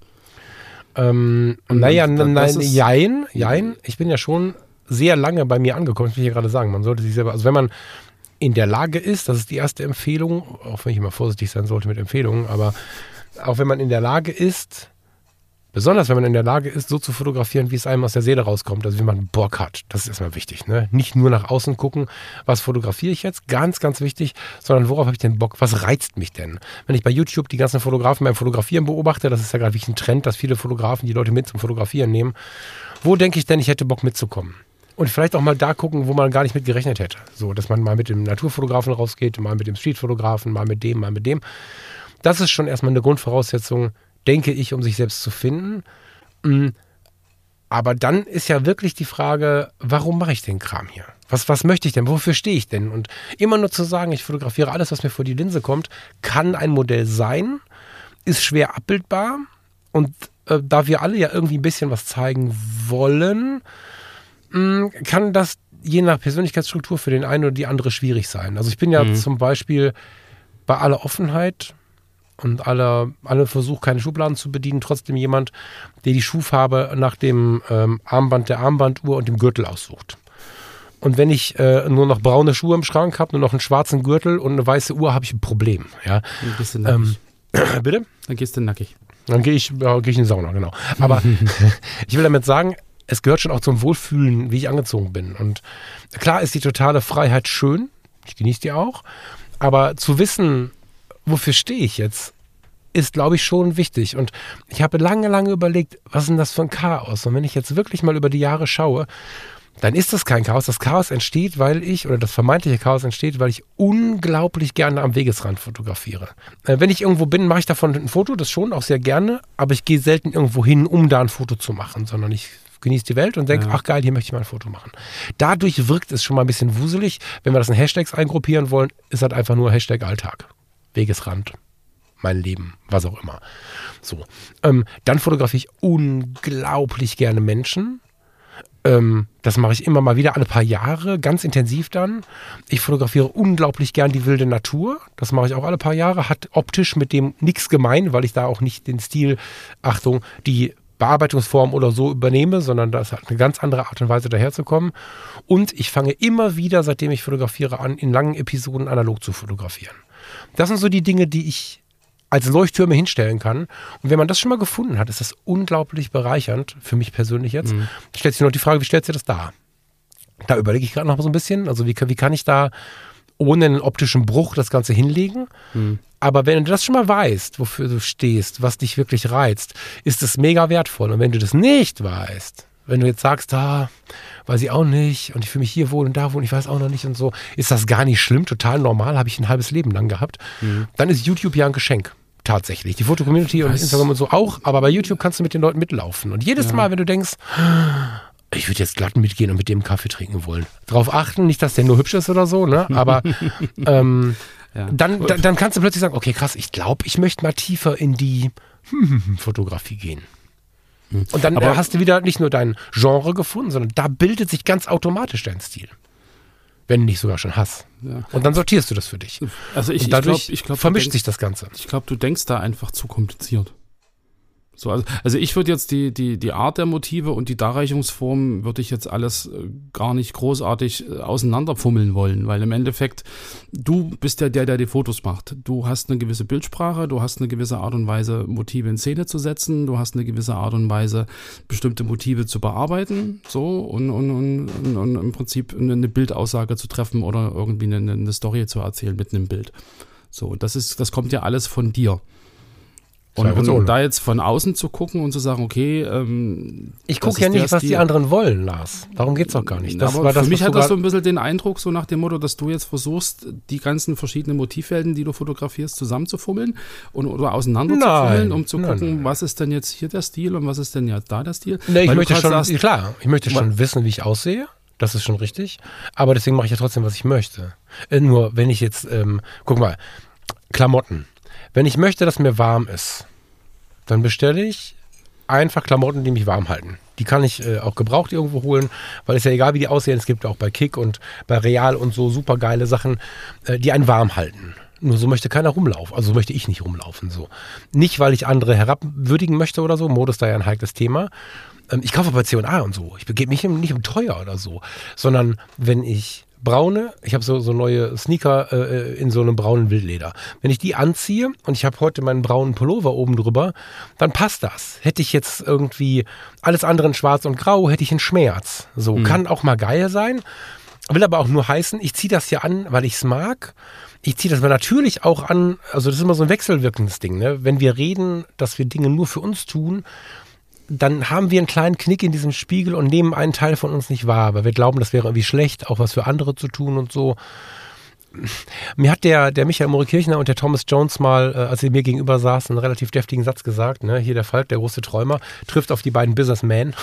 Jein. Ich bin ja schon sehr lange bei mir angekommen, das will ich ja gerade sagen. Man sollte sich selber, also wenn man in der Lage ist, das ist die erste Empfehlung, auch wenn ich immer vorsichtig sein sollte mit Empfehlungen, aber auch wenn man in der Lage ist, besonders wenn man in der Lage ist, so zu fotografieren, wie es einem aus der Seele rauskommt, also wie man Bock hat, das ist erstmal wichtig. Ne? Nicht nur nach außen gucken, was fotografiere ich jetzt, ganz, ganz wichtig, sondern worauf habe ich denn Bock, was reizt mich denn? Wenn ich bei YouTube die ganzen Fotografen beim Fotografieren beobachte, das ist ja gerade wirklich ein Trend, dass viele Fotografen die Leute mit zum Fotografieren nehmen, wo denke ich denn, ich hätte Bock mitzukommen? Und vielleicht auch mal da gucken, wo man gar nicht mit gerechnet hätte. So, dass man mal mit dem Naturfotografen rausgeht, mal mit dem Streetfotografen, mal mit dem, mal mit dem. Das ist schon erstmal eine Grundvoraussetzung, denke ich, um sich selbst zu finden. Aber dann ist ja wirklich die Frage, warum mache ich den Kram hier? Was möchte ich denn? Wofür stehe ich denn? Und immer nur zu sagen, ich fotografiere alles, was mir vor die Linse kommt, kann ein Modell sein, ist schwer abbildbar. Und da wir alle ja irgendwie ein bisschen was zeigen wollen, kann das je nach Persönlichkeitsstruktur für den einen oder die andere schwierig sein. Also ich bin ja zum Beispiel bei aller Offenheit und alle Versuch, keine Schubladen zu bedienen, trotzdem jemand, der die Schuhfarbe nach dem Armband der Armbanduhr und dem Gürtel aussucht. Und wenn ich nur noch braune Schuhe im Schrank habe, nur noch einen schwarzen Gürtel und eine weiße Uhr, habe ich ein Problem. Ja? Dann gehst du nackig. Bitte? Dann gehst du nackig. Dann gehe ich in die Sauna, genau. Aber ich will damit sagen, es gehört schon auch zum Wohlfühlen, wie ich angezogen bin. Und klar ist die totale Freiheit schön, ich genieße die auch, aber zu wissen, wofür stehe ich jetzt, ist, glaube ich, schon wichtig. Und ich habe lange überlegt, was ist denn das für ein Chaos? Und wenn ich jetzt wirklich mal über die Jahre schaue, dann ist das kein Chaos. Das Chaos entsteht, das vermeintliche Chaos entsteht, weil ich unglaublich gerne am Wegesrand fotografiere. Wenn ich irgendwo bin, mache ich davon ein Foto, das schon auch sehr gerne, aber ich gehe selten irgendwo hin, um da ein Foto zu machen, sondern ich genieße die Welt und denke, ach geil, hier möchte ich mal ein Foto machen. Dadurch wirkt es schon mal ein bisschen wuselig. Wenn wir das in Hashtags eingruppieren wollen, ist halt einfach nur Hashtag Alltag. Wegesrand, mein Leben, was auch immer. So. Dann fotografiere ich unglaublich gerne Menschen. Das mache ich immer mal wieder, alle paar Jahre, ganz intensiv dann. Ich fotografiere unglaublich gern die wilde Natur. Das mache ich auch alle paar Jahre. Hat optisch mit dem nichts gemein, weil ich da auch nicht den Stil, Achtung, die Bearbeitungsform oder so übernehme, sondern das hat eine ganz andere Art und Weise daherzukommen. Und ich fange immer wieder, seitdem ich fotografiere, an, in langen Episoden analog zu fotografieren. Das sind so die Dinge, die ich als Leuchttürme hinstellen kann. Und wenn man das schon mal gefunden hat, ist das unglaublich bereichernd, für mich persönlich jetzt. Stellt sich noch die Frage, wie stellst du das dar? Da überlege ich gerade noch so ein bisschen, also wie kann ich da ohne einen optischen Bruch das Ganze hinlegen? Aber wenn du das schon mal weißt, wofür du stehst, was dich wirklich reizt, ist es mega wertvoll. Und wenn du das nicht weißt, Wenn du jetzt sagst, weiß ich auch nicht und ich fühle mich hier wohl und da wohl, ich weiß auch noch nicht und so, ist das gar nicht schlimm, total normal, habe ich ein halbes Leben lang gehabt. Dann ist YouTube ja ein Geschenk. Tatsächlich. Die Foto-Community und Instagram und so auch, aber bei YouTube kannst du mit den Leuten mitlaufen. Und jedes Mal, wenn du denkst, ich würde jetzt glatt mitgehen und mit dem Kaffee trinken wollen. Darauf achten, nicht, dass der nur hübsch ist oder so, ne? Aber dann kannst du plötzlich sagen, okay, krass, ich glaube, ich möchte mal tiefer in die Fotografie gehen. Und dann hast du wieder nicht nur dein Genre gefunden, sondern da bildet sich ganz automatisch dein Stil. Wenn nicht sogar schon Hass. Ja. Und dann sortierst du das für dich. Also ich glaube, vermischt sich das Ganze. Ich glaube, du denkst da einfach zu kompliziert. So, also ich würde jetzt die Art der Motive und die Darreichungsform würde ich jetzt alles gar nicht großartig auseinanderfummeln wollen, weil im Endeffekt, du bist ja der die Fotos macht. Du hast eine gewisse Bildsprache, du hast eine gewisse Art und Weise, Motive in Szene zu setzen, du hast eine gewisse Art und Weise, bestimmte Motive zu bearbeiten, so und im Prinzip eine Bildaussage zu treffen oder irgendwie eine Story zu erzählen mit einem Bild. So, das kommt ja alles von dir. Und da jetzt von außen zu gucken und zu sagen, okay, ich gucke ja nicht, was die anderen wollen, Lars. Darum geht's doch gar nicht. Für mich hat das so ein bisschen den Eindruck, so nach dem Motto, dass du jetzt versuchst, die ganzen verschiedenen Motivfelden, die du fotografierst, zusammenzufummeln oder auseinanderzufummeln, um zu gucken, was ist denn jetzt hier der Stil und was ist denn jetzt da der Stil. Nee, ich möchte schon wissen, wie ich aussehe. Das ist schon richtig. Aber deswegen mache ich ja trotzdem, was ich möchte. Nur, wenn ich jetzt, guck mal, Klamotten. Wenn ich möchte, dass mir warm ist, dann bestelle ich einfach Klamotten, die mich warm halten. Die kann ich auch gebraucht irgendwo holen, weil es ja egal, wie die aussehen. Es gibt auch bei Kick und bei Real und so super geile Sachen, die einen warm halten. Nur so möchte keiner rumlaufen. Also so möchte ich nicht rumlaufen. So. Nicht, weil ich andere herabwürdigen möchte oder so. Mode ist da ja ein heikles Thema. Ich kaufe bei C&A und so. Ich begebe mich nicht um teuer oder so. Sondern wenn ich ich habe so neue Sneaker in so einem braunen Wildleder. Wenn ich die anziehe und ich habe heute meinen braunen Pullover oben drüber, dann passt das. Hätte ich jetzt irgendwie alles andere in schwarz und grau, hätte ich einen Schmerz. So, kann auch mal geil sein. Will aber auch nur heißen, ich ziehe das ja an, weil ich es mag. Ich ziehe das aber natürlich auch an, also das ist immer so ein wechselwirkendes Ding, ne? Wenn wir reden, dass wir Dinge nur für uns tun, dann haben wir einen kleinen Knick in diesem Spiegel und nehmen einen Teil von uns nicht wahr, weil wir glauben, das wäre irgendwie schlecht, auch was für andere zu tun und so. Mir hat der Michael Morikirchner und der Thomas Jones mal, als sie mir gegenüber saßen, einen relativ deftigen Satz gesagt, ne? Hier der Falk, der große Träumer, trifft auf die beiden Businessmen.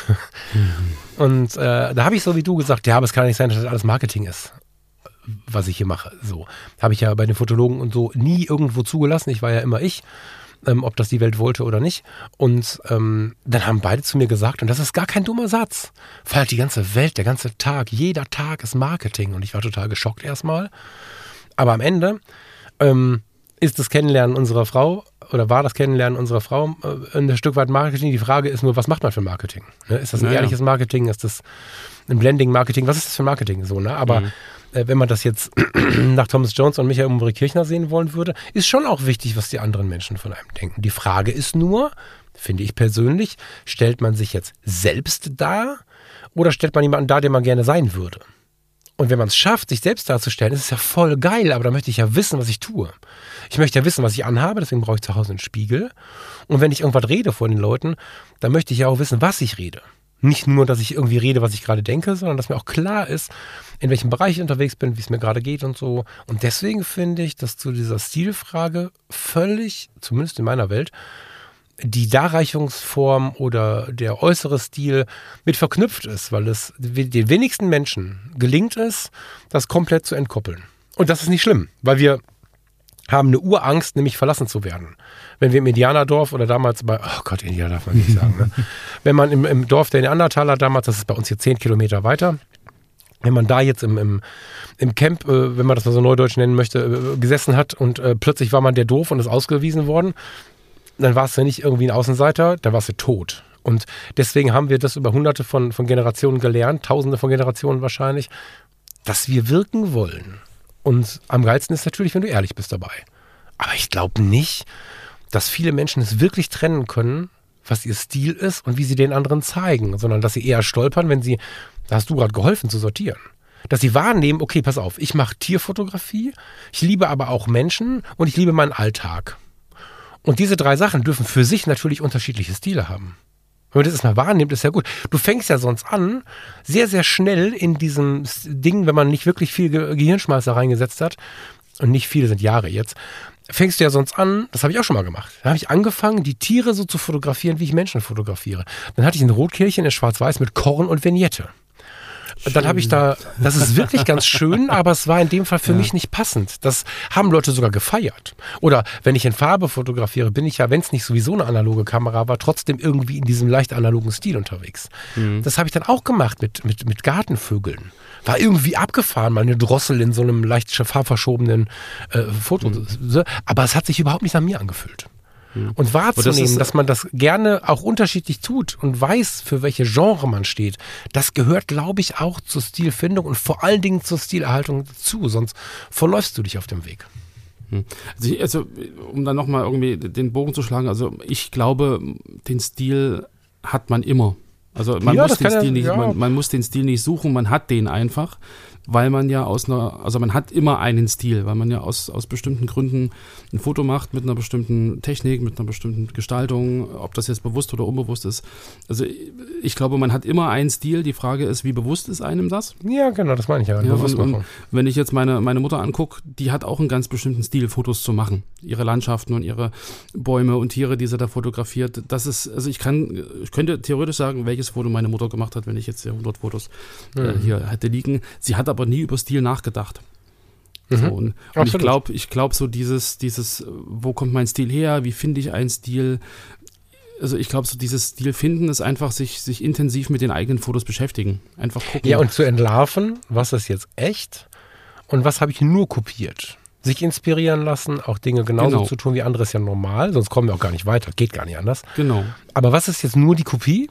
Und da habe ich so wie du gesagt, ja, aber es kann nicht sein, dass das alles Marketing ist, was ich hier mache. So habe ich ja bei den Fotologen und so nie irgendwo zugelassen. Ich war ja immer ich. Ob das die Welt wollte oder nicht. Und dann haben beide zu mir gesagt, und das ist gar kein dummer Satz, Falk, die ganze Welt, der ganze Tag, jeder Tag ist Marketing. Und ich war total geschockt erstmal. Aber am Ende ist das Kennenlernen unserer Frau, oder war das Kennenlernen unserer Frau ein Stück weit Marketing. Die Frage ist nur, was macht man für Marketing? Ne? Ist das ein ehrliches Marketing? Ist das ein Blending-Marketing? Was ist das für Marketing? So, ne? Aber wenn man das jetzt nach Thomas Jones und Michael Morikirchner sehen wollen würde, ist schon auch wichtig, was die anderen Menschen von einem denken. Die Frage ist nur, finde ich persönlich, stellt man sich jetzt selbst dar oder stellt man jemanden dar, den man gerne sein würde? Und wenn man es schafft, sich selbst darzustellen, ist es ja voll geil, aber da möchte ich ja wissen, was ich tue. Ich möchte ja wissen, was ich anhabe, deswegen brauche ich zu Hause einen Spiegel. Und wenn ich irgendwas rede vor den Leuten, dann möchte ich ja auch wissen, was ich rede. Nicht nur, dass ich irgendwie rede, was ich gerade denke, sondern dass mir auch klar ist, in welchem Bereich ich unterwegs bin, wie es mir gerade geht und so. Und deswegen finde ich, dass zu dieser Stilfrage völlig, zumindest in meiner Welt, die Darreichungsform oder der äußere Stil mit verknüpft ist, weil es den wenigsten Menschen gelingt es, das komplett zu entkoppeln. Und das ist nicht schlimm, weil wir haben eine Urangst, nämlich verlassen zu werden. Wenn wir im Indianerdorf oder damals oh Gott, Indianer darf man nicht sagen, ne? Wenn man im Dorf der Neandertaler damals, das ist bei uns hier 10 Kilometer weiter, wenn man da jetzt im Camp, wenn man das mal so neudeutsch nennen möchte, gesessen hat und plötzlich war man der doof und ist ausgewiesen worden, dann warst du nicht irgendwie ein Außenseiter, da warst du tot. Und deswegen haben wir das über hunderte von Generationen gelernt, tausende von Generationen wahrscheinlich, dass wir wirken wollen. Und am geilsten ist natürlich, wenn du ehrlich bist dabei. Aber ich glaube nicht, dass viele Menschen es wirklich trennen können, was ihr Stil ist und wie sie den anderen zeigen, sondern dass sie eher stolpern, wenn sie, da hast du gerade geholfen zu sortieren, dass sie wahrnehmen, okay, pass auf, ich mache Tierfotografie, ich liebe aber auch Menschen und ich liebe meinen Alltag. Und diese 3 Sachen dürfen für sich natürlich unterschiedliche Stile haben. Wenn man das erstmal wahrnimmt, ist ja gut. Du fängst ja sonst an, sehr, sehr schnell in diesem Ding, wenn man nicht wirklich viel Gehirnschmalz da reingesetzt hat, und nicht viele, sind Jahre jetzt, fängst du ja sonst an, das habe ich auch schon mal gemacht, da habe ich angefangen, die Tiere so zu fotografieren, wie ich Menschen fotografiere. Dann hatte ich ein Rotkehlchen in Schwarz-Weiß mit Korn und Vignette. Dann habe ich das ist wirklich ganz schön, aber es war in dem Fall für mich nicht passend. Das haben Leute sogar gefeiert. Oder wenn ich in Farbe fotografiere, bin ich ja, wenn es nicht sowieso eine analoge Kamera war, trotzdem irgendwie in diesem leicht analogen Stil unterwegs. Das habe ich dann auch gemacht mit Gartenvögeln. War irgendwie abgefahren, mal eine Drossel in so einem leicht farbverschobenen Foto. Aber es hat sich überhaupt nicht an mir angefühlt. Und wahrzunehmen, dass man das gerne auch unterschiedlich tut und weiß, für welche Genre man steht, das gehört, glaube ich, auch zur Stilfindung und vor allen Dingen zur Stilerhaltung dazu, sonst verläufst du dich auf dem Weg. Also um dann nochmal irgendwie den Bogen zu schlagen, also ich glaube, den Stil hat man immer. Also man muss den Stil nicht suchen, man hat den einfach, weil man ja man hat immer einen Stil, weil man ja aus bestimmten Gründen ein Foto macht mit einer bestimmten Technik, mit einer bestimmten Gestaltung, ob das jetzt bewusst oder unbewusst ist. Also ich glaube, man hat immer einen Stil, die Frage ist, wie bewusst ist einem das? Ja, genau, das meine ich ja. Und wenn ich jetzt meine Mutter angucke, die hat auch einen ganz bestimmten Stil, Fotos zu machen. Ihre Landschaften und ihre Bäume und Tiere, die sie da fotografiert. Das ist, also ich könnte theoretisch sagen, welches Foto meine Mutter gemacht hat, wenn ich jetzt 100 Fotos hier hätte liegen. Sie hat aber nie über Stil nachgedacht. So, und ich glaube so dieses, wo kommt mein Stil her, wie finde ich einen Stil, also ich glaube so dieses Stilfinden ist einfach sich intensiv mit den eigenen Fotos beschäftigen. Einfach gucken. Ja, und zu entlarven, was ist jetzt echt und was habe ich nur kopiert. Sich inspirieren lassen, auch Dinge genauso zu tun wie andere ist ja normal, sonst kommen wir auch gar nicht weiter, geht gar nicht anders. Genau. Aber was ist jetzt nur die Kopie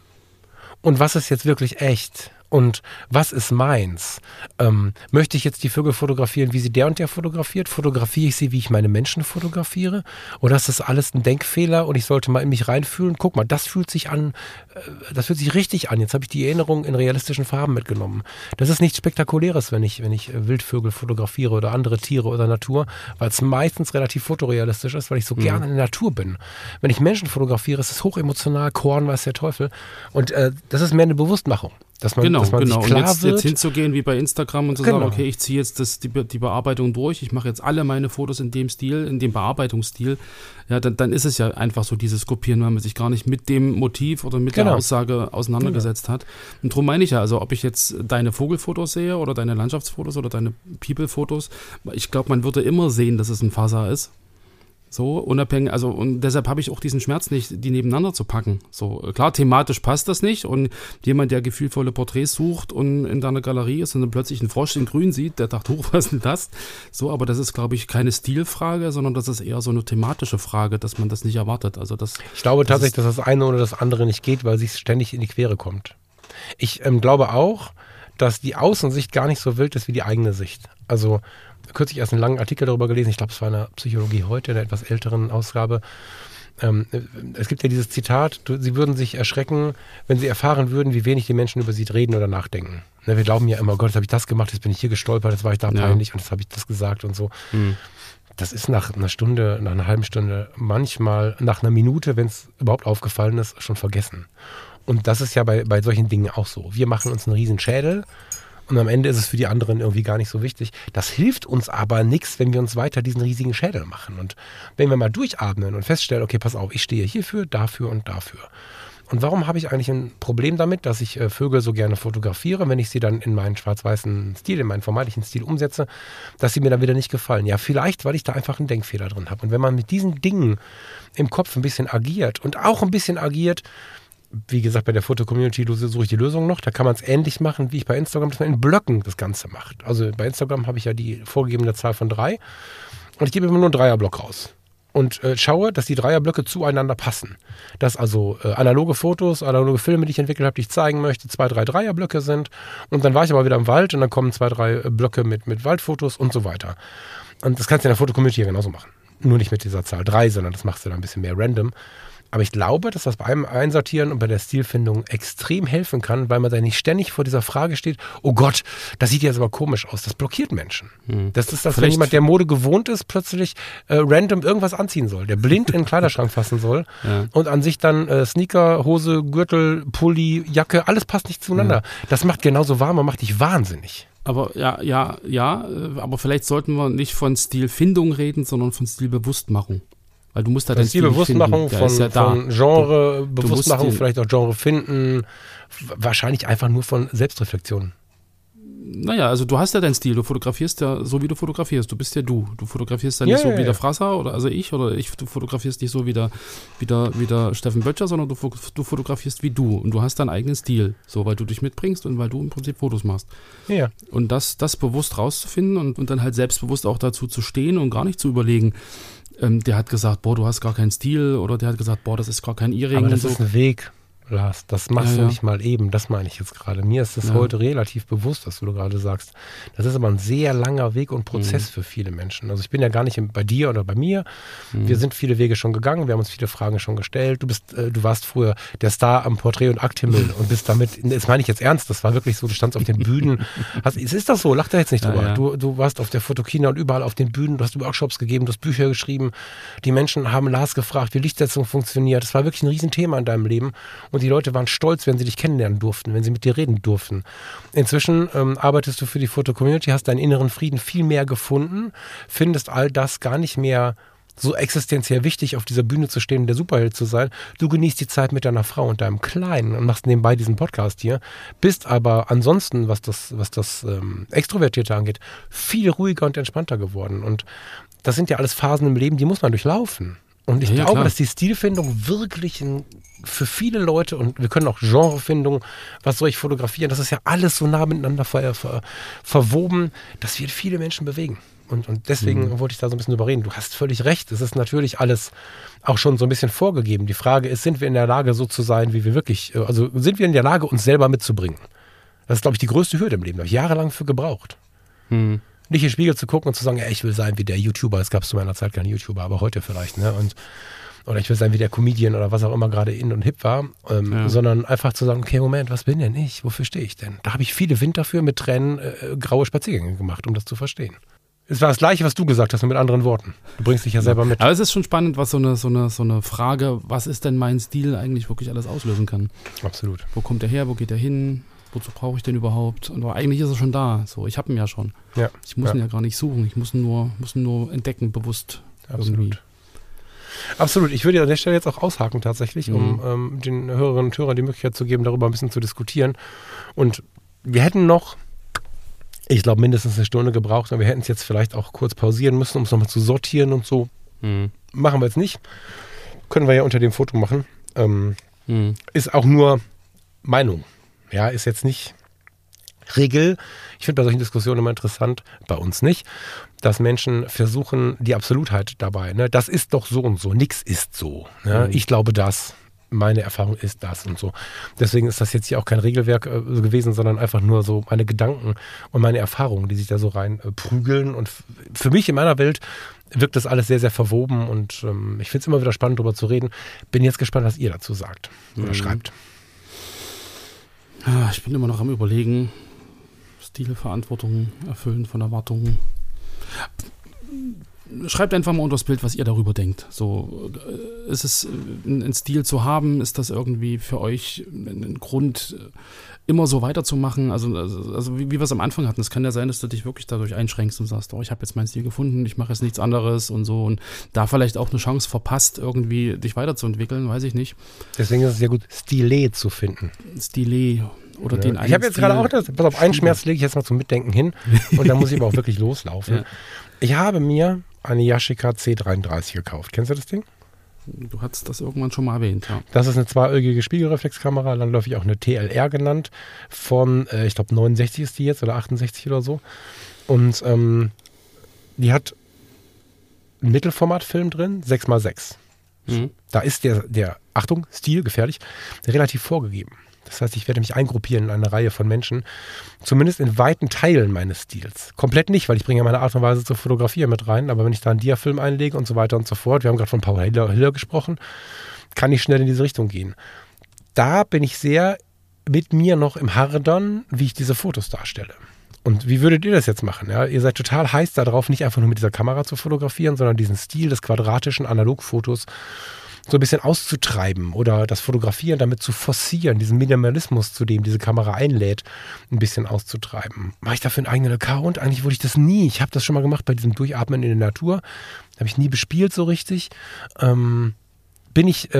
und was ist jetzt wirklich echt? Und was ist meins? Möchte ich jetzt die Vögel fotografieren, wie sie der und der fotografiert? Fotografiere ich sie, wie ich meine Menschen fotografiere? Oder ist das alles ein Denkfehler und ich sollte mal in mich reinfühlen? Guck mal, das fühlt sich an, das fühlt sich richtig an. Jetzt habe ich die Erinnerung in realistischen Farben mitgenommen. Das ist nichts Spektakuläres, wenn ich Wildvögel fotografiere oder andere Tiere oder Natur, weil es meistens relativ fotorealistisch ist, weil ich so gerne in der Natur bin. Wenn ich Menschen fotografiere, ist es hochemotional, Korn weiß der Teufel. Und das ist mehr eine Bewusstmachung. Dass man sich klar und jetzt hinzugehen wie bei Instagram und zu sagen, okay, ich ziehe jetzt die Bearbeitung durch, ich mache jetzt alle meine Fotos in dem Stil, in dem Bearbeitungsstil, ja, dann ist es ja einfach so dieses Kopieren, weil man sich gar nicht mit dem Motiv oder mit der Aussage auseinandergesetzt hat. Und darum meine ich ja, also ob ich jetzt deine Vogelfotos sehe oder deine Landschaftsfotos oder deine People-Fotos, ich glaube, man würde immer sehen, dass es ein Faser ist. So, unabhängig, also und deshalb habe ich auch diesen Schmerz nicht, die nebeneinander zu packen. So, klar, thematisch passt das nicht und jemand, der gefühlvolle Porträts sucht und in deiner Galerie ist und dann plötzlich einen Frosch in Grün sieht, der dachte, was ist denn das? So, aber das ist, glaube ich, keine Stilfrage, sondern das ist eher so eine thematische Frage, dass man das nicht erwartet. Also ich glaube tatsächlich, dass das eine oder das andere nicht geht, weil sich ständig in die Quere kommt. Ich glaube auch, dass die Außensicht gar nicht so wild ist wie die eigene Sicht. Also kürzlich erst einen langen Artikel darüber gelesen, ich glaube, es war in der Psychologie heute, in einer etwas älteren Ausgabe. Es gibt ja dieses Zitat, sie würden sich erschrecken, wenn sie erfahren würden, wie wenig die Menschen über sie reden oder nachdenken. Wir glauben ja immer, Gott, jetzt habe ich das gemacht, jetzt bin ich hier gestolpert, jetzt war ich da peinlich und jetzt habe ich das gesagt und so. Das ist nach einer Stunde, nach einer halben Stunde, manchmal nach einer Minute, wenn es überhaupt aufgefallen ist, schon vergessen. Und das ist ja bei solchen Dingen auch so. Wir machen uns einen riesen Schädel und am Ende ist es für die anderen irgendwie gar nicht so wichtig. Das hilft uns aber nichts, wenn wir uns weiter diesen riesigen Schädel machen. Und wenn wir mal durchatmen und feststellen, okay, pass auf, ich stehe hierfür, dafür und dafür. Und warum habe ich eigentlich ein Problem damit, dass ich Vögel so gerne fotografiere, wenn ich sie dann in meinen schwarz-weißen Stil, in meinen vermeintlichen Stil umsetze, dass sie mir dann wieder nicht gefallen? Ja, vielleicht, weil ich da einfach einen Denkfehler drin habe. Und wenn man mit diesen Dingen im Kopf ein bisschen agiert und auch ein bisschen agiert, wie gesagt, bei der Foto-Community suche ich die Lösung noch. Da kann man es ähnlich machen, wie ich bei Instagram, dass man in Blöcken das Ganze macht. Also bei Instagram habe ich ja die vorgegebene Zahl von 3 und ich gebe immer nur einen Dreierblock raus. Und schaue, dass die Dreierblöcke zueinander passen. Dass also analoge Fotos, analoge Filme, die ich entwickelt habe, die ich zeigen möchte, 2, 3 Dreierblöcke sind. Und dann war ich aber wieder im Wald und dann kommen 2, 3 Blöcke mit Waldfotos und so weiter. Und das kannst du in der Foto-Community ja genauso machen. Nur nicht mit dieser Zahl 3, sondern das machst du dann ein bisschen mehr random. Aber ich glaube, dass das beim Einsortieren und bei der Stilfindung extrem helfen kann, weil man da nicht ständig vor dieser Frage steht, oh Gott, das sieht jetzt aber komisch aus. Das blockiert Menschen. Das ist das, wenn jemand, der Mode gewohnt ist, plötzlich random irgendwas anziehen soll, der blind in den Kleiderschrank fassen soll und an sich dann Sneaker, Hose, Gürtel, Pulli, Jacke, alles passt nicht zueinander. Das macht genauso warm und macht dich wahnsinnig. Aber aber vielleicht sollten wir nicht von Stilfindung reden, sondern von Stilbewusstmachung. Weil du musst da den Stil Stilbewusstmachung, finden. von Genrebewusstmachung, vielleicht auch Genre finden, wahrscheinlich einfach nur von Selbstreflexion. Naja, also du hast ja deinen Stil, du fotografierst ja so, wie du fotografierst. Du bist ja du. Du fotografierst ja nicht so wie der Frasser oder du fotografierst nicht so wie der Steffen Böttcher, sondern du fotografierst wie du. Und du hast deinen eigenen Stil, so, weil du dich mitbringst und weil du im Prinzip Fotos machst. Ja. Und das bewusst rauszufinden und dann halt selbstbewusst auch dazu zu stehen und gar nicht zu überlegen, der hat gesagt, boah, du hast gar keinen Stil, oder der hat gesagt, boah, das ist gar kein Ehering. Aber das ist ein Weg, Lars. Das machst du nicht mal eben. Das meine ich jetzt gerade. Mir ist das heute relativ bewusst, was du gerade sagst. Das ist aber ein sehr langer Weg und Prozess für viele Menschen. Also ich bin ja gar nicht bei dir oder bei mir. Wir sind viele Wege schon gegangen. Wir haben uns viele Fragen schon gestellt. Du warst früher der Star am Porträt- und Akthimmel und bist damit, das meine ich jetzt ernst, das war wirklich so, du standst auf den Bühnen. Ist das so? Lach da jetzt nicht drüber. Du warst auf der Fotokina und überall auf den Bühnen. Du hast Workshops gegeben, du hast Bücher geschrieben. Die Menschen haben Lars gefragt, wie Lichtsetzung funktioniert. Das war wirklich ein Riesenthema in deinem Leben. Und die Leute waren stolz, wenn sie dich kennenlernen durften, wenn sie mit dir reden durften. Inzwischen arbeitest du für die Foto-Community, hast deinen inneren Frieden viel mehr gefunden, findest all das gar nicht mehr so existenziell wichtig, auf dieser Bühne zu stehen und der Superheld zu sein. Du genießt die Zeit mit deiner Frau und deinem Kleinen und machst nebenbei diesen Podcast hier, bist aber ansonsten, was das Extrovertierte angeht, viel ruhiger und entspannter geworden. Und das sind ja alles Phasen im Leben, die muss man durchlaufen. Und ich glaube, dass die Stilfindung wirklich für viele Leute, und wir können auch Genrefindung, was soll ich fotografieren, das ist ja alles so nah miteinander verwoben, das wird viele Menschen bewegen. Und deswegen wollte ich da so ein bisschen drüber reden. Du hast völlig recht, es ist natürlich alles auch schon so ein bisschen vorgegeben. Die Frage ist, sind wir in der Lage, so zu sein, wie wir wirklich, also sind wir in der Lage, uns selber mitzubringen? Das ist, glaube ich, die größte Hürde im Leben. Da habe ich jahrelang für gebraucht. Nicht in den Spiegel zu gucken und zu sagen, ja, ich will sein wie der YouTuber. Es gab zu meiner Zeit keinen YouTuber, aber heute vielleicht, ne? Oder ich will sein wie der Comedian oder was auch immer gerade in und hip war, sondern einfach zu sagen, okay, Moment, was bin denn ich? Wofür stehe ich denn? Da habe ich viele Wind dafür mit Tränen graue Spaziergänge gemacht, um das zu verstehen. Es war das Gleiche, was du gesagt hast, nur mit anderen Worten. Du bringst dich ja selber mit. Aber es ist schon spannend, was so eine Frage, was ist denn mein Stil, eigentlich wirklich alles auslösen kann. Absolut. Wo kommt der her, wo geht der hin? Wozu brauche ich den überhaupt? Und eigentlich ist er schon da. So, ich habe ihn ja schon. Ja. Ich muss ihn ja gar nicht suchen. Ich muss ihn nur entdecken, bewusst. Absolut. Irgendwie. Absolut. Ich würde an der Stelle jetzt auch aushaken tatsächlich, um den Hörerinnen und Hörern die Möglichkeit zu geben, darüber ein bisschen zu diskutieren. Und wir hätten noch, ich glaube, mindestens eine Stunde gebraucht, aber wir hätten es jetzt vielleicht auch kurz pausieren müssen, um es nochmal zu sortieren und so. Machen wir jetzt nicht. Können wir ja unter dem Foto machen. Ist auch nur Meinung. Ja, ist jetzt nicht Regel. Ich finde bei solchen Diskussionen immer interessant, bei uns nicht, dass Menschen versuchen, die Absolutheit dabei, ne, das ist doch so und so, nix ist so. Ne? Ich glaube das, meine Erfahrung ist das und so. Deswegen ist das jetzt hier auch kein Regelwerk gewesen, sondern einfach nur so meine Gedanken und meine Erfahrungen, die sich da so rein prügeln. Und für mich in meiner Welt wirkt das alles sehr, sehr verwoben und ich finde es immer wieder spannend, darüber zu reden. Bin jetzt gespannt, was ihr dazu sagt oder schreibt. Ja, ich bin immer noch am Überlegen. Stil, Verantwortung, Erfüllen von Erwartungen. Schreibt einfach mal unter das Bild, was ihr darüber denkt. So, ist es ein Stil zu haben? Ist das irgendwie für euch ein Grund, immer so weiterzumachen? Also wie wir es am Anfang hatten, es kann ja sein, dass du dich wirklich dadurch einschränkst und sagst, oh, ich habe jetzt meinen Stil gefunden, ich mache jetzt nichts anderes und so. Und da vielleicht auch eine Chance verpasst, irgendwie dich weiterzuentwickeln, weiß ich nicht. Deswegen ist es sehr gut, Stile zu finden. Stile oder den einen. Ich habe jetzt gerade auch das, pass auf, einen Schmerz lege ich jetzt mal zum Mitdenken hin und dann muss ich aber auch wirklich loslaufen. Ja. Ich habe mir eine Yashica C33 gekauft. Kennst du das Ding? Du hattest das irgendwann schon mal erwähnt, ja. Das ist eine zweiäugige Spiegelreflexkamera, landläufig auch eine TLR genannt, von, ich glaube 69 ist die jetzt oder 68 oder so. Und die hat einen Mittelformatfilm drin, 6x6. Da ist der, Achtung, Stil, gefährlich, relativ vorgegeben. Das heißt, ich werde mich eingruppieren in eine Reihe von Menschen, zumindest in weiten Teilen meines Stils. Komplett nicht, weil ich bringe ja meine Art und Weise zu fotografieren mit rein, aber wenn ich da einen Diafilm einlege und so weiter und so fort, wir haben gerade von Paul Hiller gesprochen, kann ich schnell in diese Richtung gehen. Da bin ich sehr mit mir noch im Hadern, wie ich diese Fotos darstelle. Und wie würdet ihr das jetzt machen? Ja, ihr seid total heiß darauf, nicht einfach nur mit dieser Kamera zu fotografieren, sondern diesen Stil des quadratischen Analogfotos so ein bisschen auszutreiben oder das Fotografieren damit zu forcieren, diesen Minimalismus, zu dem diese Kamera einlädt, ein bisschen auszutreiben. Mache ich dafür einen eigenen Account? Eigentlich wollte ich das nie. Ich habe das schon mal gemacht bei diesem Durchatmen in der Natur. Habe ich nie bespielt so richtig. Bin ich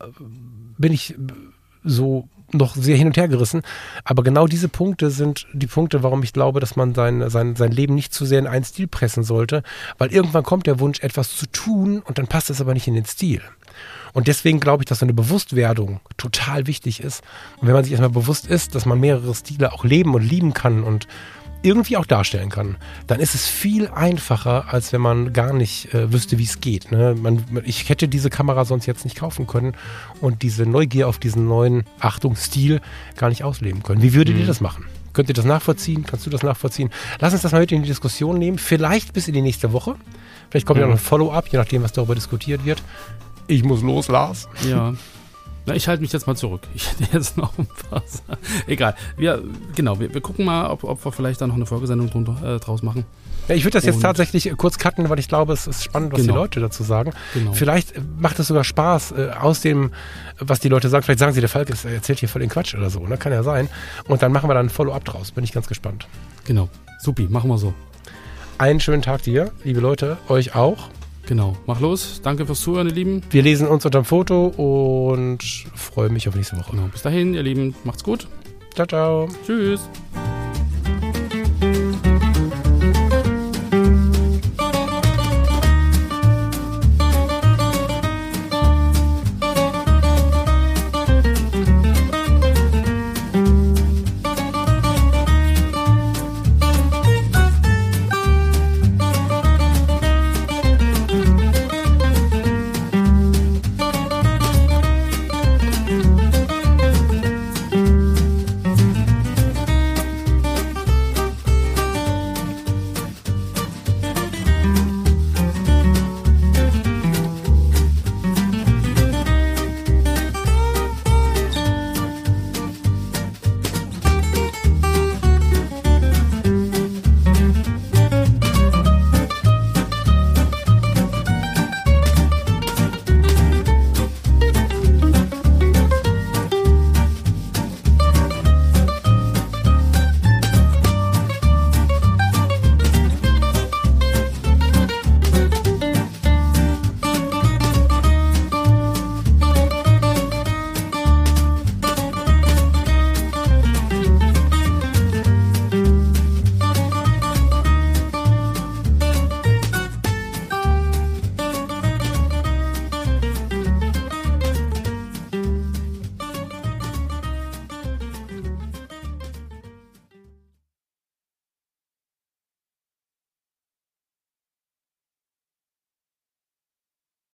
so noch sehr hin und her gerissen. Aber genau diese Punkte sind die Punkte, warum ich glaube, dass man sein Leben nicht zu sehr in einen Stil pressen sollte, weil irgendwann kommt der Wunsch, etwas zu tun und dann passt es aber nicht in den Stil. Und deswegen glaube ich, dass so eine Bewusstwerdung total wichtig ist. Und wenn man sich erstmal bewusst ist, dass man mehrere Stile auch leben und lieben kann und irgendwie auch darstellen kann, dann ist es viel einfacher, als wenn man gar nicht wüsste, wie es geht. Ne? Ich hätte diese Kamera sonst jetzt nicht kaufen können und diese Neugier auf diesen neuen, Stil gar nicht ausleben können. Wie würdet ihr das machen? Könnt ihr das nachvollziehen? Kannst du das nachvollziehen? Lass uns das mal mit in die Diskussion nehmen. Vielleicht bis in die nächste Woche. Vielleicht kommt ja noch ein Follow-up, je nachdem, was darüber diskutiert wird. Ich muss los, Lars. Ja. Na, ich halte mich jetzt mal zurück. Ich hätte jetzt noch ein paar Sachen. Egal. Wir gucken mal, ob wir vielleicht da noch eine Folgesendung draus machen. Ja, ich würde das jetzt tatsächlich kurz cutten, weil ich glaube, es ist spannend, was die Leute dazu sagen. Genau. Vielleicht macht es sogar Spaß aus dem, was die Leute sagen. Vielleicht sagen sie, der Falk erzählt hier voll den Quatsch oder so. Ne? Kann ja sein. Und dann machen wir dann ein Follow-up draus. Bin ich ganz gespannt. Genau. Supi, machen wir so. Einen schönen Tag dir, liebe Leute. Euch auch. Genau, mach los. Danke fürs Zuhören, ihr Lieben. Wir lesen uns unter dem Foto und freue mich auf nächste Woche. Genau. Bis dahin, ihr Lieben. Macht's gut. Ciao, ciao. Tschüss.